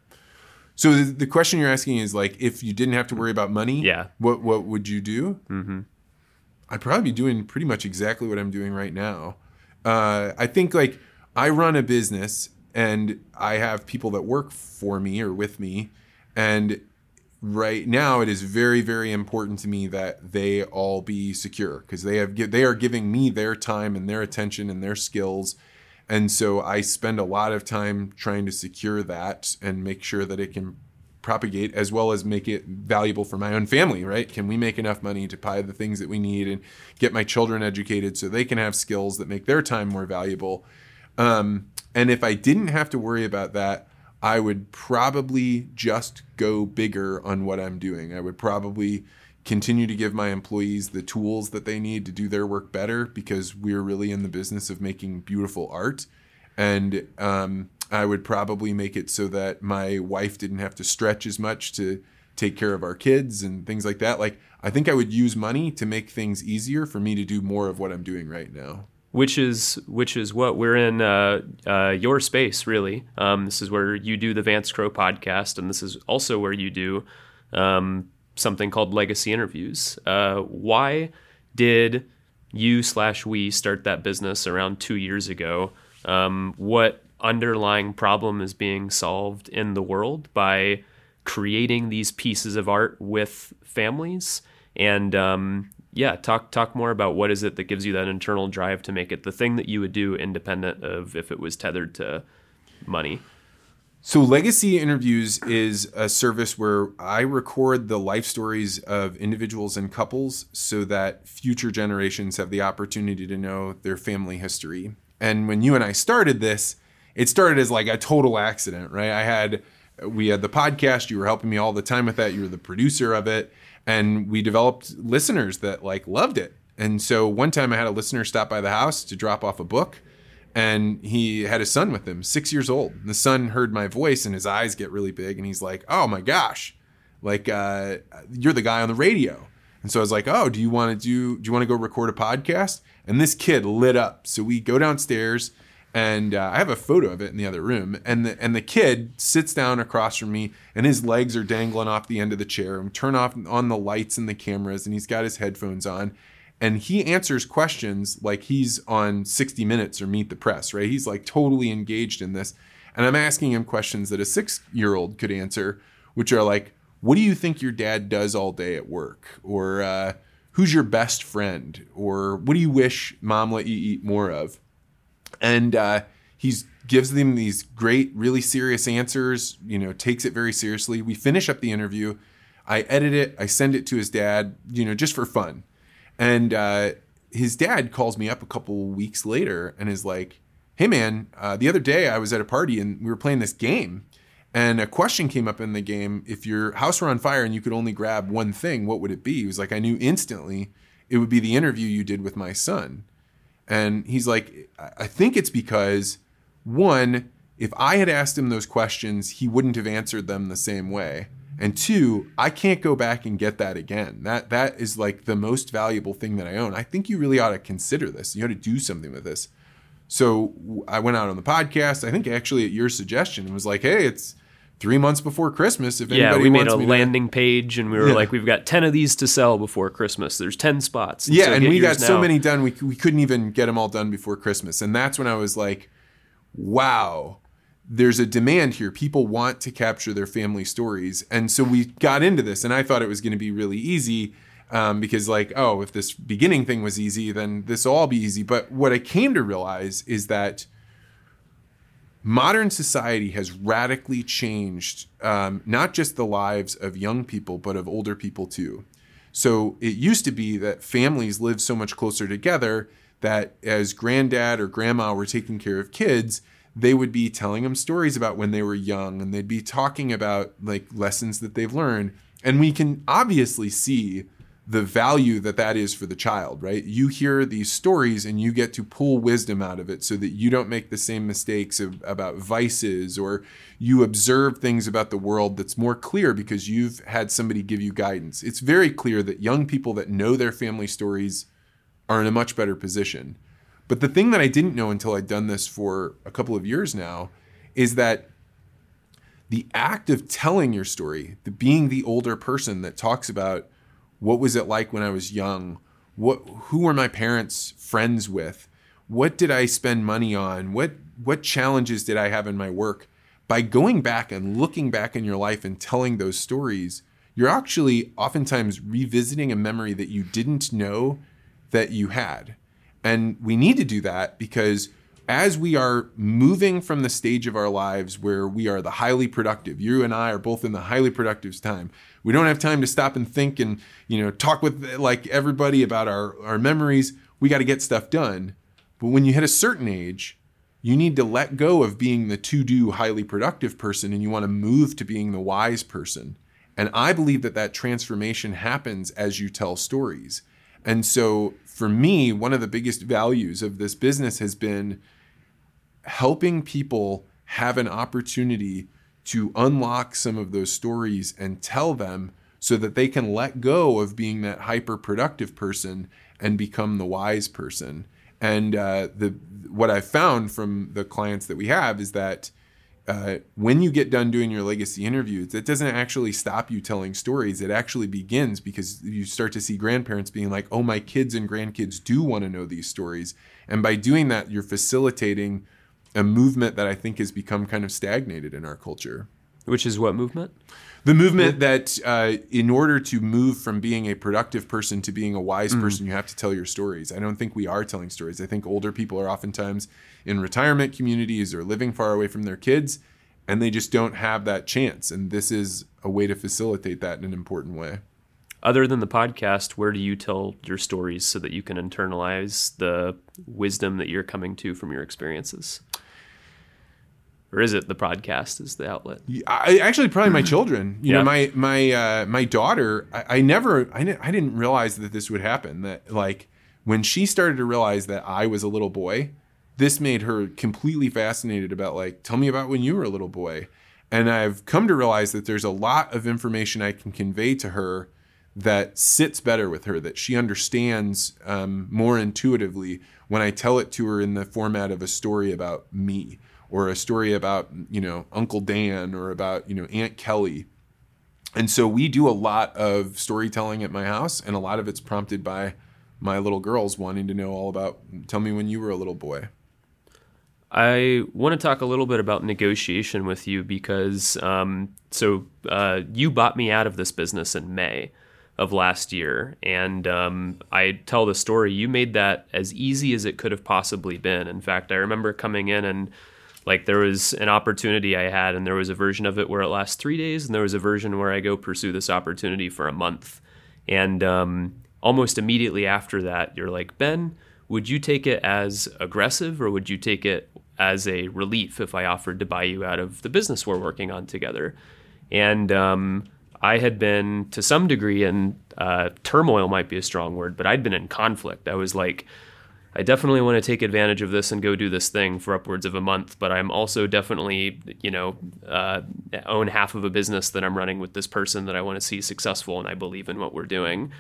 So the, the question you're asking is like, if you didn't have to worry about money, yeah, what what would you do? Mm-hmm. I'd probably be doing pretty much exactly what I'm doing right now. Uh, I think like I run a business, and I have people that work for me or with me, and right now it is very, very important to me that they all be secure, because they have they are giving me their time and their attention and their skills. And so I spend a lot of time trying to secure that and make sure that it can propagate, as well as make it valuable for my own family, right? Can we make enough money to buy the things that we need and get my children educated so they can have skills that make their time more valuable? Um, and if I didn't have to worry about that, I would probably just go bigger on what I'm doing. I would probably continue to give my employees the tools that they need to do their work better, because we're really in the business of making beautiful art. And um, I would probably make it so that my wife didn't have to stretch as much to take care of our kids and things like that. Like, I think I would use money to make things easier for me to do more of what I'm doing right now. Which is which is what we're in uh, uh, your space, really. Um, this is where you do the Vance Crowe podcast, and this is also where you do um, something called Legacy Interviews. Uh, why did you slash we start that business around two years ago? Um, what underlying problem is being solved in the world by creating these pieces of art with families? And um, yeah, talk talk more about what is it that gives you that internal drive to make it the thing that you would do independent of if it was tethered to money. So Legacy Interviews is a service where I record the life stories of individuals and couples so that future generations have the opportunity to know their family history. And when you and I started this, it started as like a total accident, right? I had, we had the podcast, you were helping me all the time with that. You were the producer of it. And we developed listeners that like loved it. And so one time I had a listener stop by the house to drop off a book. And he had a son with him, six years old. And the son heard my voice and his eyes get really big. And he's like, oh my gosh, like, uh, you're the guy on the radio. And so I was like, oh, do you want to do, do you want to go record a podcast? And this kid lit up. So we go downstairs and uh, I have a photo of it in the other room. And the, and the kid sits down across from me and his legs are dangling off the end of the chair and turn off on the lights and the cameras. And he's got his headphones on. And he answers questions like he's on sixty minutes or Meet the Press, right? He's like totally engaged in this. And I'm asking him questions that a six-year-old could answer, which are like, what do you think your dad does all day at work? Or uh, who's your best friend? Or what do you wish mom let you eat more of? And uh, he gives them these great, really serious answers, you know, takes it very seriously. We finish up the interview. I edit it. I send it to his dad, you know, just for fun. And uh, his dad calls me up a couple weeks later and is like, hey, man, uh, the other day I was at a party and we were playing this game. And a question came up in the game. If your house were on fire and you could only grab one thing, what would it be? He was like, I knew instantly it would be the interview you did with my son. And he's like, I think it's because, one, if I had asked him those questions, he wouldn't have answered them the same way. And two, I can't go back and get that again. That that is like the most valuable thing that I own. I think you really ought to consider this. You ought to do something with this. So I went out on the podcast, I think actually at your suggestion, and was like, hey, it's three months before Christmas. If yeah, anybody we made wants a me landing to... page and we were yeah. like, we've got ten of these to sell before Christmas. There's ten spots. And yeah, so and we got now. so many done, we, we couldn't even get them all done before Christmas. And that's when I was like, wow. There's a demand here. People want to capture their family stories. And so we got into this and I thought it was going to be really easy um, because like, oh, if this beginning thing was easy, then this will all be easy. But what I came to realize is that modern society has radically changed um, not just the lives of young people, but of older people too. So it used to be that families lived so much closer together that as granddad or grandma were taking care of kids, they would be telling them stories about when they were young and they'd be talking about like lessons that they've learned. And we can obviously see the value that that is for the child, right? You hear these stories and you get to pull wisdom out of it so that you don't make the same mistakes of, about vices, or you observe things about the world that's more clear because you've had somebody give you guidance. It's very clear that young people that know their family stories are in a much better position. But the thing that I didn't know until I'd done this for a couple of years now is that the act of telling your story, the being the older person that talks about what was it like when I was young, what who were my parents friends with, what did I spend money on, what what challenges did I have in my work? By going back and looking back in your life and telling those stories, you're actually oftentimes revisiting a memory that you didn't know that you had. And we need to do that because as we are moving from the stage of our lives where we are the highly productive, you and I are both in the highly productive time. We don't have time to stop and think and, you know, talk with like everybody about our, our memories. We got to get stuff done. But when you hit a certain age, you need to let go of being the to-do highly productive person and you want to move to being the wise person. And I believe that that transformation happens as you tell stories. And so for me, one of the biggest values of this business has been helping people have an opportunity to unlock some of those stories and tell them so that they can let go of being that hyper productive person and become the wise person. And uh, the what I've found from the clients that we have is that uh, when you get done doing your legacy interviews, it doesn't actually stop you telling stories. It actually begins because you start to see grandparents being like, oh, my kids and grandkids do want to know these stories. And by doing that, you're facilitating a movement that I think has become kind of stagnated in our culture. Which is what movement? The movement that uh, in order to move from being a productive person to being a wise mm. person, you have to tell your stories. I don't think we are telling stories. I think older people are oftentimes in retirement communities or living far away from their kids, and they just don't have that chance. And this is a way to facilitate that in an important way. Other than the podcast, where do you tell your stories so that you can internalize the wisdom that you're coming to from your experiences? Or is it the podcast is the outlet? I actually probably my children. You yeah. know, my my uh, my daughter. I, I never. I, I didn't realize that this would happen. That like when she started to realize that I was a little boy, this made her completely fascinated about like, tell me about when you were a little boy. And I've come to realize that there's a lot of information I can convey to her that sits better with her, that she understands um, more intuitively when I tell it to her in the format of a story about me. Or a story about, you know, Uncle Dan or about, you know, Aunt Kelly. And so we do a lot of storytelling at my house, and a lot of it's prompted by my little girls wanting to know all about, tell me when you were a little boy. I want to talk a little bit about negotiation with you because, um, so uh, you bought me out of this business in May of last year. And um, I tell the story, you made that as easy as it could have possibly been. In fact, I remember coming in and like there was an opportunity I had, and there was a version of it where it lasts three days, and there was a version where I go pursue this opportunity for a month. And um, almost immediately after that, you're like, Ben, would you take it as aggressive, or would you take it as a relief if I offered to buy you out of the business we're working on together? And um, I had been, to some degree, in uh, turmoil might be a strong word, but I'd been in conflict. I was like, I definitely want to take advantage of this and go do this thing for upwards of a month, but I'm also definitely, you know, uh, own half of a business that I'm running with this person that I want to see successful, and I believe in what we're doing.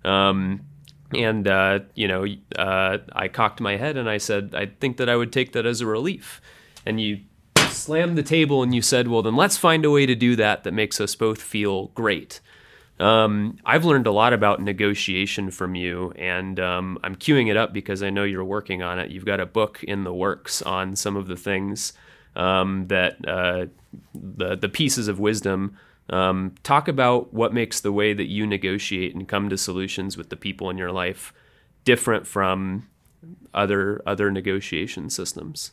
Um, and, uh, you know, uh, I cocked my head and I said, I think that I would take that as a relief. And you slammed the table and you said, well, then let's find a way to do that that makes us both feel great. Um, I've learned a lot about negotiation from you, and um, I'm queuing it up because I know you're working on it. You've got a book in the works on some of the things um, that uh, the the pieces of wisdom. Um, talk about what makes the way that you negotiate and come to solutions with the people in your life different from other other negotiation systems.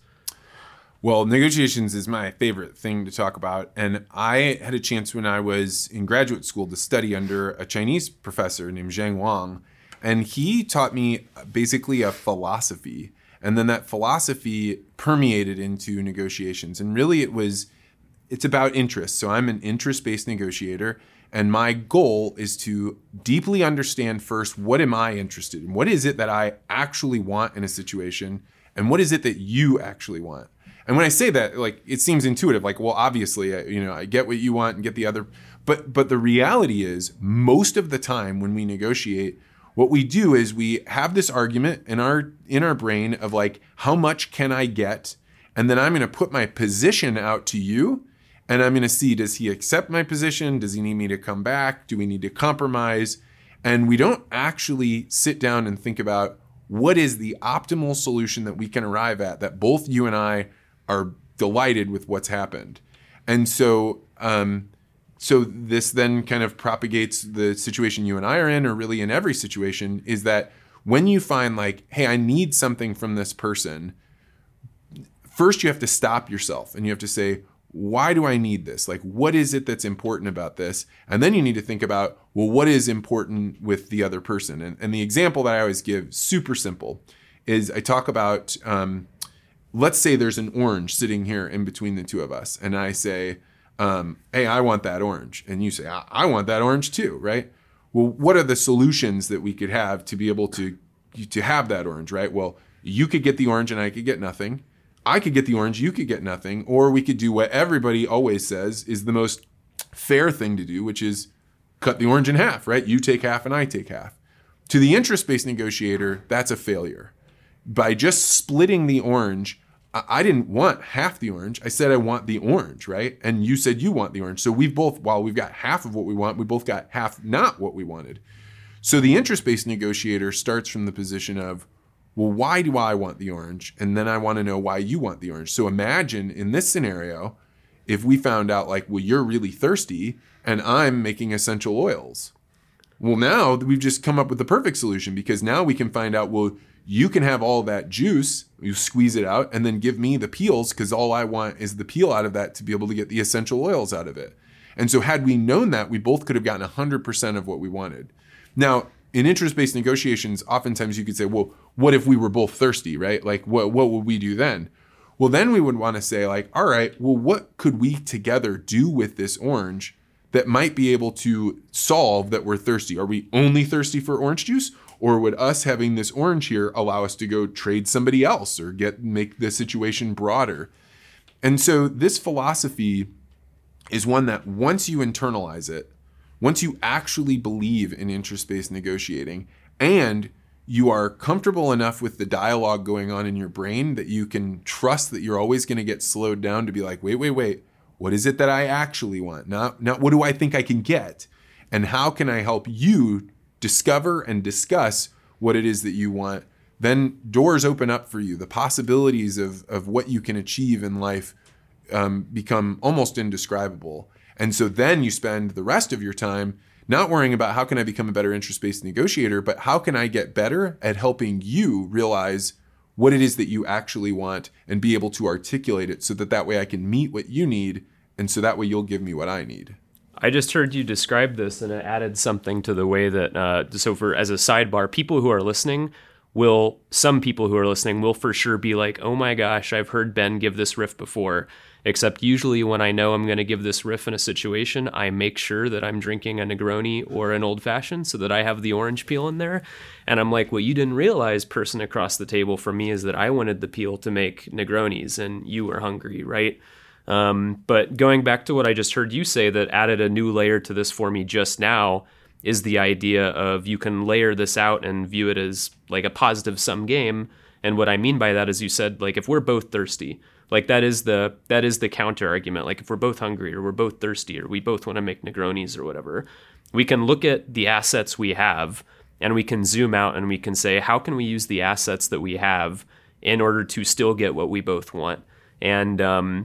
Well, negotiations is my favorite thing to talk about. And I had a chance when I was in graduate school to study under a Chinese professor named Zhang Wang. And he taught me basically a philosophy. And then that philosophy permeated into negotiations. And really it was, it's about interest. So I'm an interest-based negotiator. And my goal is to deeply understand first, what am I interested in? What is it that I actually want in a situation? And what is it that you actually want? And when I say that, like, it seems intuitive, like, well, obviously, I, you know, I get what you want and get the other. But but the reality is, most of the time when we negotiate, what we do is we have this argument in our in our brain of like, how much can I get? And then I'm going to put my position out to you, and I'm going to see, does he accept my position? Does he need me to come back? Do we need to compromise? And we don't actually sit down and think about what is the optimal solution that we can arrive at that both you and I are delighted with what's happened. And so um, so this then kind of propagates the situation you and I are in, or really in every situation, is that when you find like, hey, I need something from this person, first you have to stop yourself and you have to say, why do I need this? Like, what is it that's important about this? And then you need to think about, well, what is important with the other person? And, and the example that I always give, super simple, is I talk about, um, let's say there's an orange sitting here in between the two of us. And I say, um, hey, I want that orange. And you say, I, I want that orange too, right? Well, what are the solutions that we could have to be able to, to have that orange, right? Well, you could get the orange and I could get nothing. I could get the orange, you could get nothing. Or we could do what everybody always says is the most fair thing to do, which is cut the orange in half, right? You take half and I take half. To the interest-based negotiator, that's a failure. By just splitting the orange, I, I didn't want half the orange. I said I want the orange, right? And you said you want the orange. So we've both, while we've got half of what we want, we both got half not what we wanted. So the interest-based negotiator starts from the position of, well, why do I want the orange? And then I want to know why you want the orange. So imagine in this scenario, if we found out like, well, you're really thirsty and I'm making essential oils. Well, now we've just come up with the perfect solution, because now we can find out, well, you can have all that juice, you squeeze it out, and then give me the peels, because all I want is the peel out of that to be able to get the essential oils out of it. And so had we known that, we both could have gotten one hundred percent of what we wanted. Now, in interest-based negotiations, oftentimes you could say, well, what if we were both thirsty, right? Like, what, what would we do then? Well, then we would want to say, like, all right, well, what could we together do with this orange that might be able to solve that we're thirsty? Are we only thirsty for orange juice? Or would us having this orange here allow us to go trade somebody else or get make the situation broader? And so this philosophy is one that once you internalize it, once you actually believe in interest-based negotiating, and you are comfortable enough with the dialogue going on in your brain that you can trust that you're always going to get slowed down to be like, wait, wait, wait, what is it that I actually want? Not, not what do I think I can get? And how can I help you discover and discuss what it is that you want? Then doors open up for you. The possibilities of, of what you can achieve in life um, become almost indescribable. And so then you spend the rest of your time not worrying about how can I become a better interest-based negotiator, but how can I get better at helping you realize what it is that you actually want and be able to articulate it, so that that way I can meet what you need, and so that way you'll give me what I need. I just heard you describe this, and it added something to the way that, uh, so for as a sidebar, people who are listening will, some people who are listening will for sure be like, oh my gosh, I've heard Ben give this riff before. Except usually when I know I'm going to give this riff in a situation, I make sure that I'm drinking a Negroni or an old fashioned so that I have the orange peel in there. And I'm like, what you didn't realize, person across the table from me, is that I wanted the peel to make Negronis and you were hungry, right? Um, but going back to what I just heard you say that added a new layer to this for me just now is the idea of you can layer this out and view it as like a positive sum game. And what I mean by that is, you said, like, if we're both thirsty, like that is the that is the counter argument. Like if we're both hungry or we're both thirsty or we both want to make Negronis or whatever, we can look at the assets we have and we can zoom out and we can say, how can we use the assets that we have in order to still get what we both want? And um,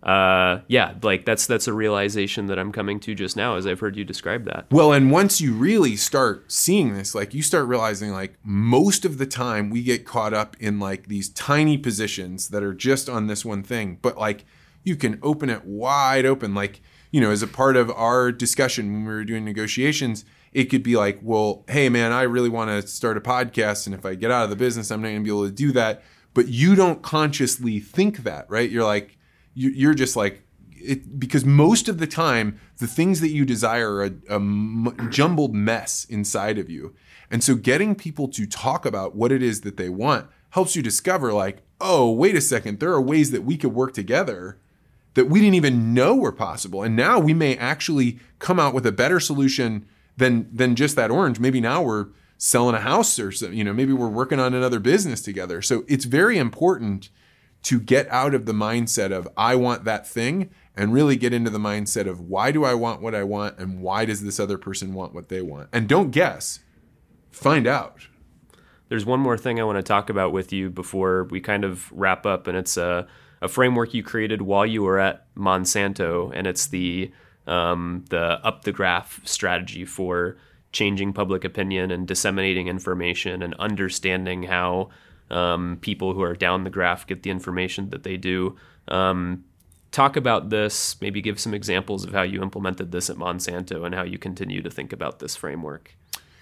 uh, yeah, like that's that's a realization that I'm coming to just now as I've heard you describe that. Well, and once you really start seeing this, like you start realizing like most of the time we get caught up in like these tiny positions that are just on this one thing, but like you can open it wide open. Like, you know, as a part of our discussion when we were doing negotiations, it could be like, well, hey man, I really want to start a podcast, and if I get out of the business, I'm not going to be able to do that. But you don't consciously think that, right? You're like, you're just like, it, because most of the time, the things that you desire are a, a m- jumbled mess inside of you. And so getting people to talk about what it is that they want helps you discover like, oh, wait a second, there are ways that we could work together that we didn't even know were possible. And now we may actually come out with a better solution than than just that orange. Maybe now we're selling a house or so, you know, maybe we're working on another business together. So it's very important to get out of the mindset of I want that thing and really get into the mindset of why do I want what I want and why does this other person want what they want? And don't guess, find out. There's one more thing I want to talk about with you before we kind of wrap up, and it's a, a framework you created while you were at Monsanto, and it's the um, the up the graph strategy for changing public opinion and disseminating information and understanding how Um, people who are down the graph get the information that they do. Um, talk about this, maybe give some examples of how you implemented this at Monsanto and how you continue to think about this framework.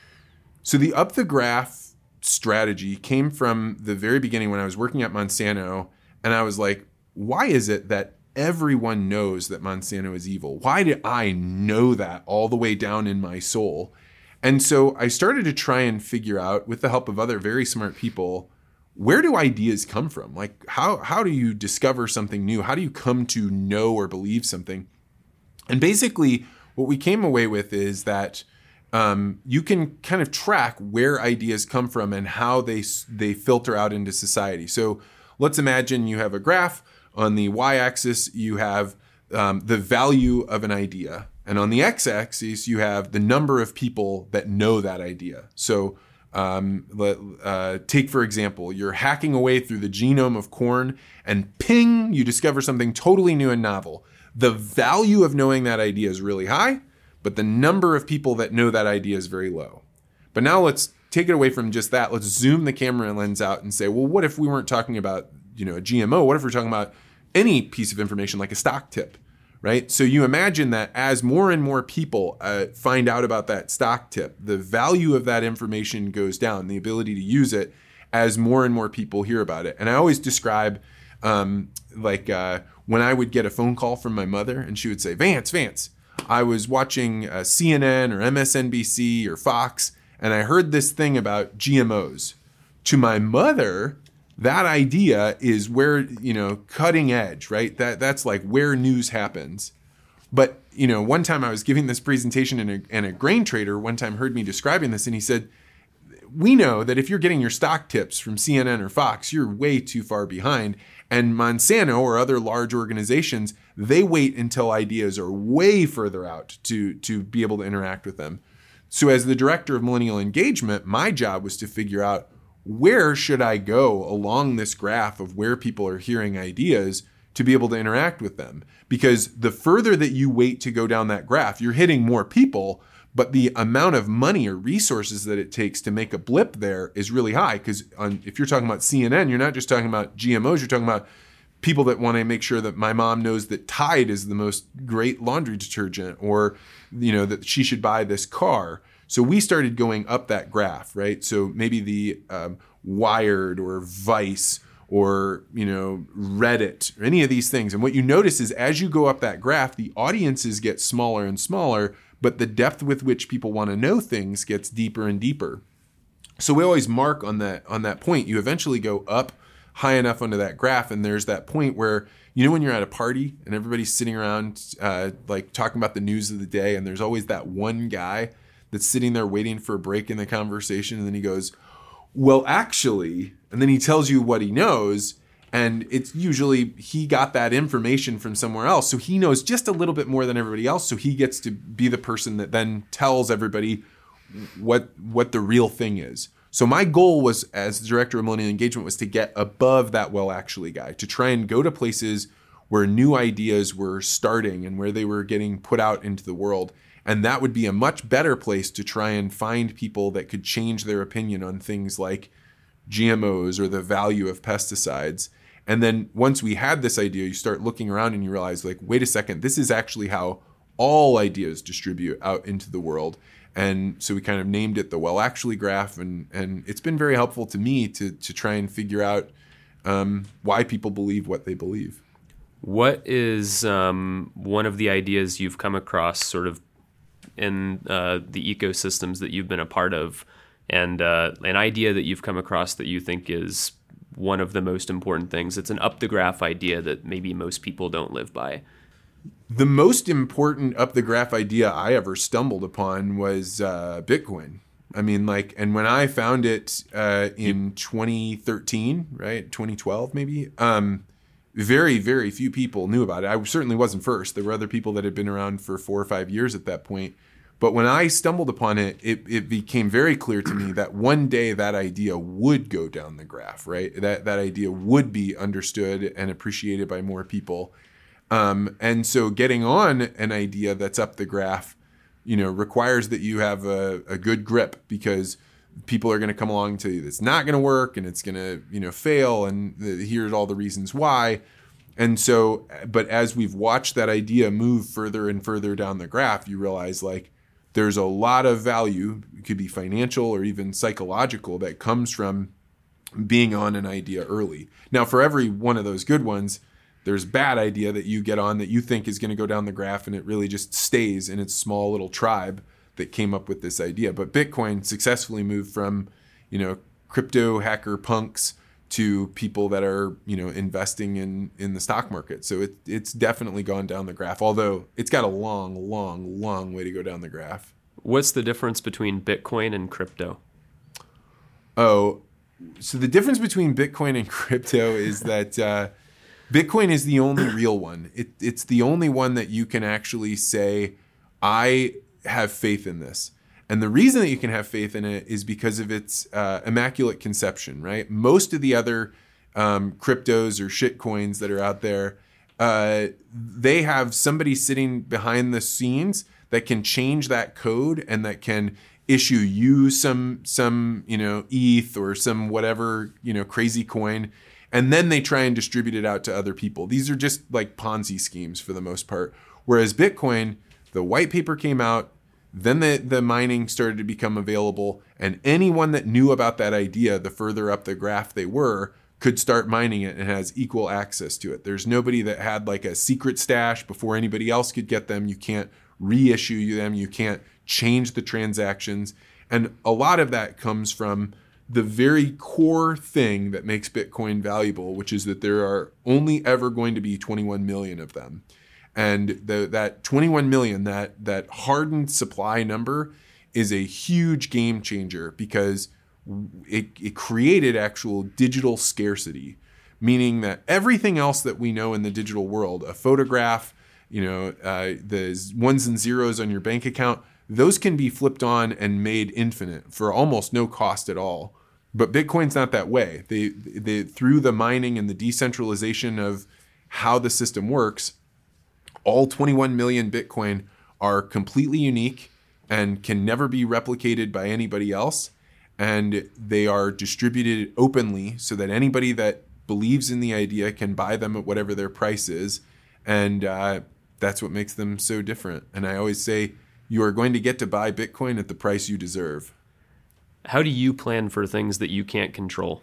So the up the graph strategy came from the very beginning when I was working at Monsanto, and I was like, why is it that everyone knows that Monsanto is evil? Why did I know that all the way down in my soul? And so I started to try and figure out, with the help of other very smart people, where do ideas come from? Like, how how do you discover something new? How do you come to know or believe something? And basically, what we came away with is that um, you can kind of track where ideas come from and how they they filter out into society. So let's imagine you have a graph. On the y-axis, you have um, the value of an idea. And on the x-axis, you have the number of people that know that idea. So um, let, uh, take, for example, you're hacking away through the genome of corn, and ping, you discover something totally new and novel. The value of knowing that idea is really high, but the number of people that know that idea is very low. But now let's take it away from just that. Let's zoom the camera lens out and say, well, what if we weren't talking about, you know, a G M O? What if we're talking about any piece of information like a stock tip, right? So you imagine that as more and more people uh, find out about that stock tip, the value of that information goes down, the ability to use it as more and more people hear about it. And I always describe um, like uh, when I would get a phone call from my mother and she would say, Vance, Vance, I was watching uh, C N N or M S N B C or Fox, and I heard this thing about G M Os. To my mother, that idea is where, you know, cutting edge, right? That that's like where news happens. But, you know, one time I was giving this presentation and a, and a grain trader one time heard me describing this, and he said, we know that if you're getting your stock tips from C N N or Fox, you're way too far behind. And Monsanto or other large organizations, they wait until ideas are way further out to, to be able to interact with them. So as the director of millennial engagement, my job was to figure out, where should I go along this graph of where people are hearing ideas to be able to interact with them? Because the further that you wait to go down that graph, you're hitting more people, but the amount of money or resources that it takes to make a blip there is really high. Because if you're talking about C N N, you're not just talking about G M Os, you're talking about people that want to make sure that my mom knows that Tide is the most great laundry detergent, or, you know, that she should buy this car. So we started going up that graph, right? So maybe the um, Wired or Vice or, you know, Reddit or any of these things. And what you notice is as you go up that graph, the audiences get smaller and smaller, but the depth with which people want to know things gets deeper and deeper. So we always mark on that on that point. You eventually go up high enough onto that graph, and there's that point where, you know, when you're at a party and everybody's sitting around uh, like talking about the news of the day, and there's always that one guy that's sitting there waiting for a break in the conversation, and then he goes, well, actually, and then he tells you what he knows, and it's usually he got that information from somewhere else, so he knows just a little bit more than everybody else, so he gets to be the person that then tells everybody what what the real thing is. So my goal was, as the director of millennial engagement, was to get above that well actually guy, to try and go to places where new ideas were starting and where they were getting put out into the world. And that would be a much better place to try and find people that could change their opinion on things like G M Os or the value of pesticides. And then once we had this idea, you start looking around and you realize, like, wait a second, this is actually how all ideas distribute out into the world. And so we kind of named it the Well Actually Graph. And, and it's been very helpful to me to, to try and figure out um, why people believe what they believe. What is um, one of the ideas you've come across sort of in uh, the ecosystems that you've been a part of, and uh, an idea that you've come across that you think is one of the most important things? It's an up the graph idea that maybe most people don't live by. The most important up the graph idea I ever stumbled upon was uh, Bitcoin. I mean, like, and when I found it uh, in twenty thirteen, right, twenty twelve maybe, um, very, very few people knew about it. I certainly wasn't first. There were other people that had been around for four or five years at that point. But when I stumbled upon it, it, it became very clear to me that one day that idea would go down the graph, right? That that idea would be understood and appreciated by more people. Um, and so getting on an idea that's up the graph, you know, requires that you have a, a good grip, because people are going to come along and tell you that's not going to work and it's going to, you know, fail, and the, here's all the reasons why. And so, but as we've watched that idea move further and further down the graph, you realize, like, there's a lot of value, it could be financial or even psychological, that comes from being on an idea early. Now, for every one of those good ones, there's bad idea that you get on that you think is going to go down the graph, and it really just stays in its small little tribe that came up with this idea. But Bitcoin successfully moved from, you know, crypto hacker punks to people that are, you know, investing in, in the stock market. So it, it's definitely gone down the graph, although it's got a long, long, long way to go down the graph. What's the difference between Bitcoin and crypto? Oh, so the difference between Bitcoin and crypto is that uh, Bitcoin is the only real one. It, it's the only one that you can actually say, I have faith in this. And the reason that you can have faith in it is because of its uh, immaculate conception, right? Most of the other um, cryptos or shit coins that are out there, uh, they have somebody sitting behind the scenes that can change that code and that can issue you some some you know E T H or some whatever you know crazy coin, and then they try and distribute it out to other people. These are just like Ponzi schemes for the most part. Whereas Bitcoin, the white paper came out, then the the mining started to become available, and anyone that knew about that idea, the further up the graph they were, could start mining it and has equal access to it. There's nobody that had like a secret stash before anybody else could get them. You can't reissue them. You can't change the transactions. And a lot of that comes from the very core thing that makes Bitcoin valuable, which is that there are only ever going to be twenty-one million of them. And the, that twenty-one million, that, that hardened supply number, is a huge game changer because it, it created actual digital scarcity, meaning that everything else that we know in the digital world, a photograph, you know, uh, the ones and zeros on your bank account, those can be flipped on and made infinite for almost no cost at all. But Bitcoin's not that way. They, they through the mining and the decentralization of how the system works, all twenty-one million Bitcoin are completely unique and can never be replicated by anybody else. And they are distributed openly so that anybody that believes in the idea can buy them at whatever their price is. And uh, that's what makes them so different. And I always say, you are going to get to buy Bitcoin at the price you deserve. How do you plan for things that you can't control?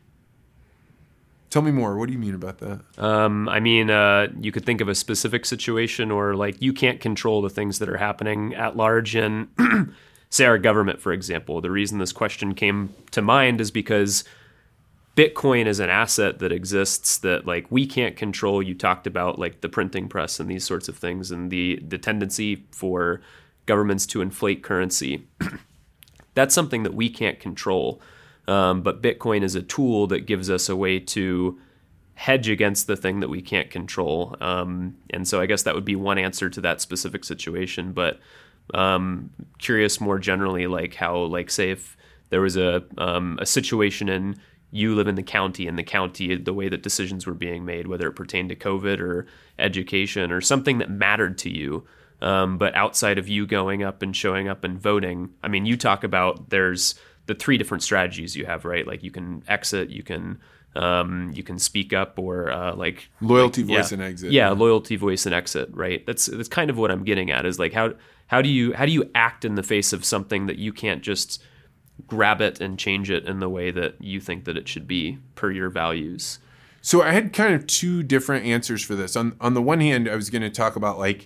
Tell me more. What do you mean about that? Um, I mean, uh, you could think of a specific situation, or like you can't control the things that are happening at large in, say, our government, for example. The reason this question came to mind is because Bitcoin is an asset that exists that like we can't control. You talked about like the printing press and these sorts of things, and the the tendency for governments to inflate currency. That's something that we can't control. Um, but Bitcoin is a tool that gives us a way to hedge against the thing that we can't control. Um, and so I guess that would be one answer to that specific situation. But um, curious more generally, like how, like say if there was a um, a situation in you live in the county, and the county, the way that decisions were being made, whether it pertained to COVID or education or something that mattered to you. Um, but outside of you going up and showing up and voting, I mean, you talk about there's the three different strategies you have, right? Like you can exit, you can um, you can speak up, or uh, like loyalty, like, voice, yeah, and exit. Yeah, loyalty, voice, and exit, right? That's that's kind of what I'm getting at. Is like how how do you how do you act in the face of something that you can't just grab it and change it in the way that you think that it should be per your values? So I had kind of two different answers for this. On on the one hand, I was going to talk about like,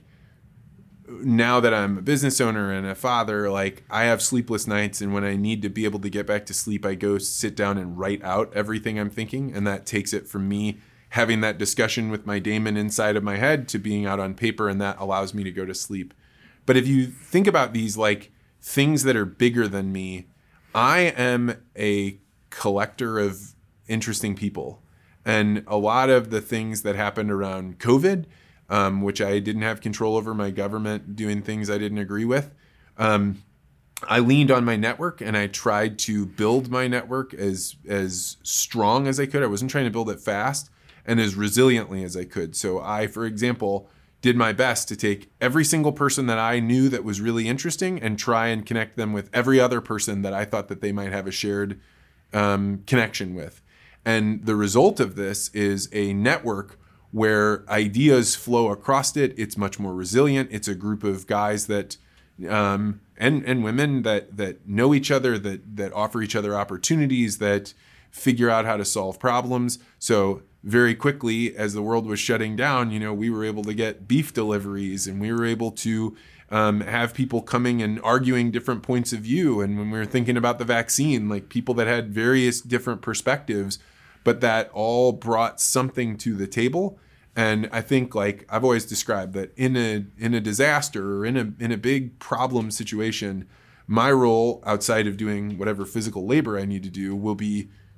now that I'm a business owner and a father, like I have sleepless nights, and when I need to be able to get back to sleep, I go sit down and write out everything I'm thinking. And that takes it from me having that discussion with my daemon inside of my head to being out on paper, and that allows me to go to sleep. But if you think about these like things that are bigger than me, I am a collector of interesting people. And a lot of the things that happened around COVID, Um, which I didn't have control over, my government doing things I didn't agree with. Um, I leaned on my network, and I tried to build my network as as strong as I could. I wasn't trying to build it fast, and as resiliently as I could. So I, for example, did my best to take every single person that I knew that was really interesting and try and connect them with every other person that I thought that they might have a shared um, connection with. And the result of this is a network where ideas flow across it. It's much more resilient. It's a group of guys that um, and and women that that know each other, that that offer each other opportunities, that figure out how to solve problems. So very quickly, as the world was shutting down, you know, we were able to get beef deliveries, and we were able to um, have people coming and arguing different points of view. And when we were thinking about the vaccine, like people that had various different perspectives, but that all brought something to the table. And I think, like I've always described, that in a in a disaster or in a in a big problem situation, my role outside of doing whatever physical labor I need to do will be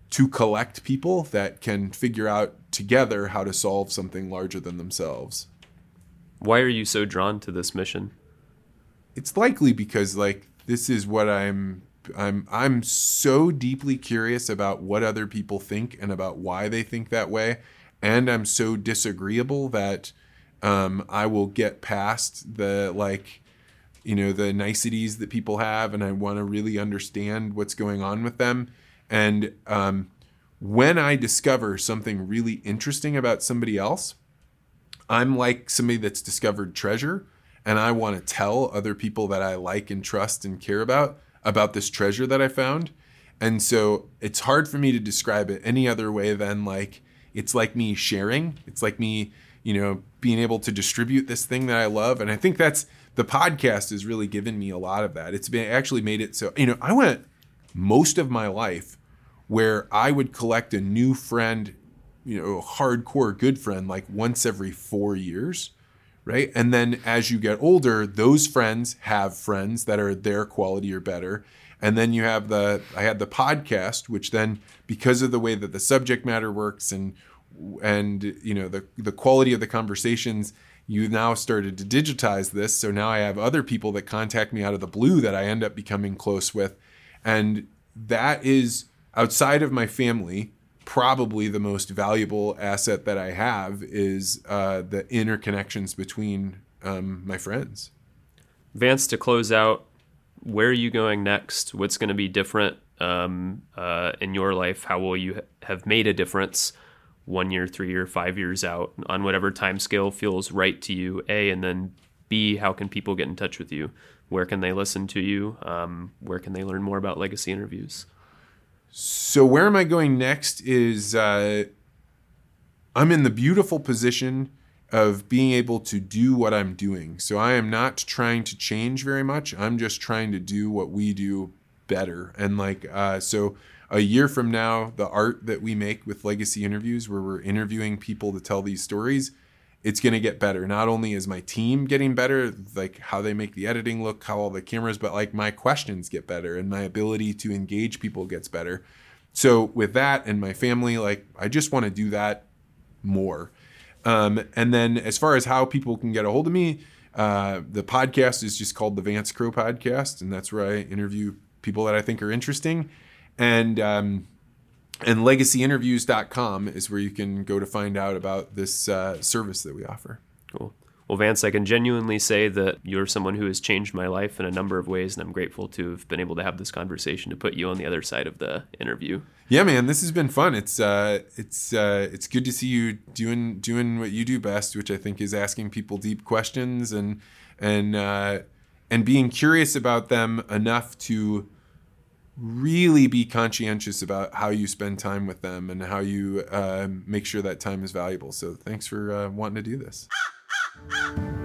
to collect people that can figure out together how to solve something larger than themselves. Why are you so drawn to this mission? It's likely because like this is what I'm I'm I'm so deeply curious about what other people think and about why they think that way, and I'm so disagreeable that um, I will get past the like you know the niceties that people have, and I want to really understand what's going on with them. And um, when I discover something really interesting about somebody else, I'm like somebody that's discovered treasure, and I want to tell other people that I like and trust and care about about this treasure that I found. And so it's hard for me to describe it any other way than like it's like me sharing. It's like me, you know, being able to distribute this thing that I love. And I think that's the podcast has really given me a lot of that. It's been actually made it so, you know, I went most of my life where I would collect a new friend, you know, hardcore good friend, like once every four years, right? And then as you get older, those friends have friends that are their quality or better. And then you have the, I had the podcast, which then because of the way that the subject matter works and, and, you know, the, the quality of the conversations, you now started to digitize this. So now I have other people that contact me out of the blue that I end up becoming close with. And that is, outside of my family, probably the most valuable asset that I have is uh, the interconnections between um, my friends. Vance, to close out, where are you going next? What's going to be different um, uh, in your life? How will you ha- have made a difference one year, three year, five years out on whatever time scale feels right to you, A, and then B, how can people get in touch with you? Where can they listen to you? Um, where can they learn more about Legacy Interviews? So where am I going next is uh, I'm in the beautiful position of being able to do what I'm doing. So I am not trying to change very much. I'm just trying to do what we do better. And like, uh, so a year from now, the art that we make with Legacy Interviews, where we're interviewing people to tell these stories, it's going to get better. Not only is my team getting better, like how they make the editing look, how all the cameras, but like my questions get better and my ability to engage people gets better. So with that and my family, like I just want to do that more. Um, and then as far as how people can get a hold of me, uh, the podcast is just called the Vance Crowe Podcast. And that's where I interview people that I think are interesting. And, um, And legacy interviews dot com is where you can go to find out about this uh, service that we offer. Cool. Well, Vance, I can genuinely say that you're someone who has changed my life in a number of ways, and I'm grateful to have been able to have this conversation to put you on the other side of the interview. Yeah, man, this has been fun. It's uh, it's uh, it's good to see you doing doing what you do best, which I think is asking people deep questions and and uh, and being curious about them enough to really be conscientious about how you spend time with them and how you uh, make sure that time is valuable. So thanks for uh, wanting to do this.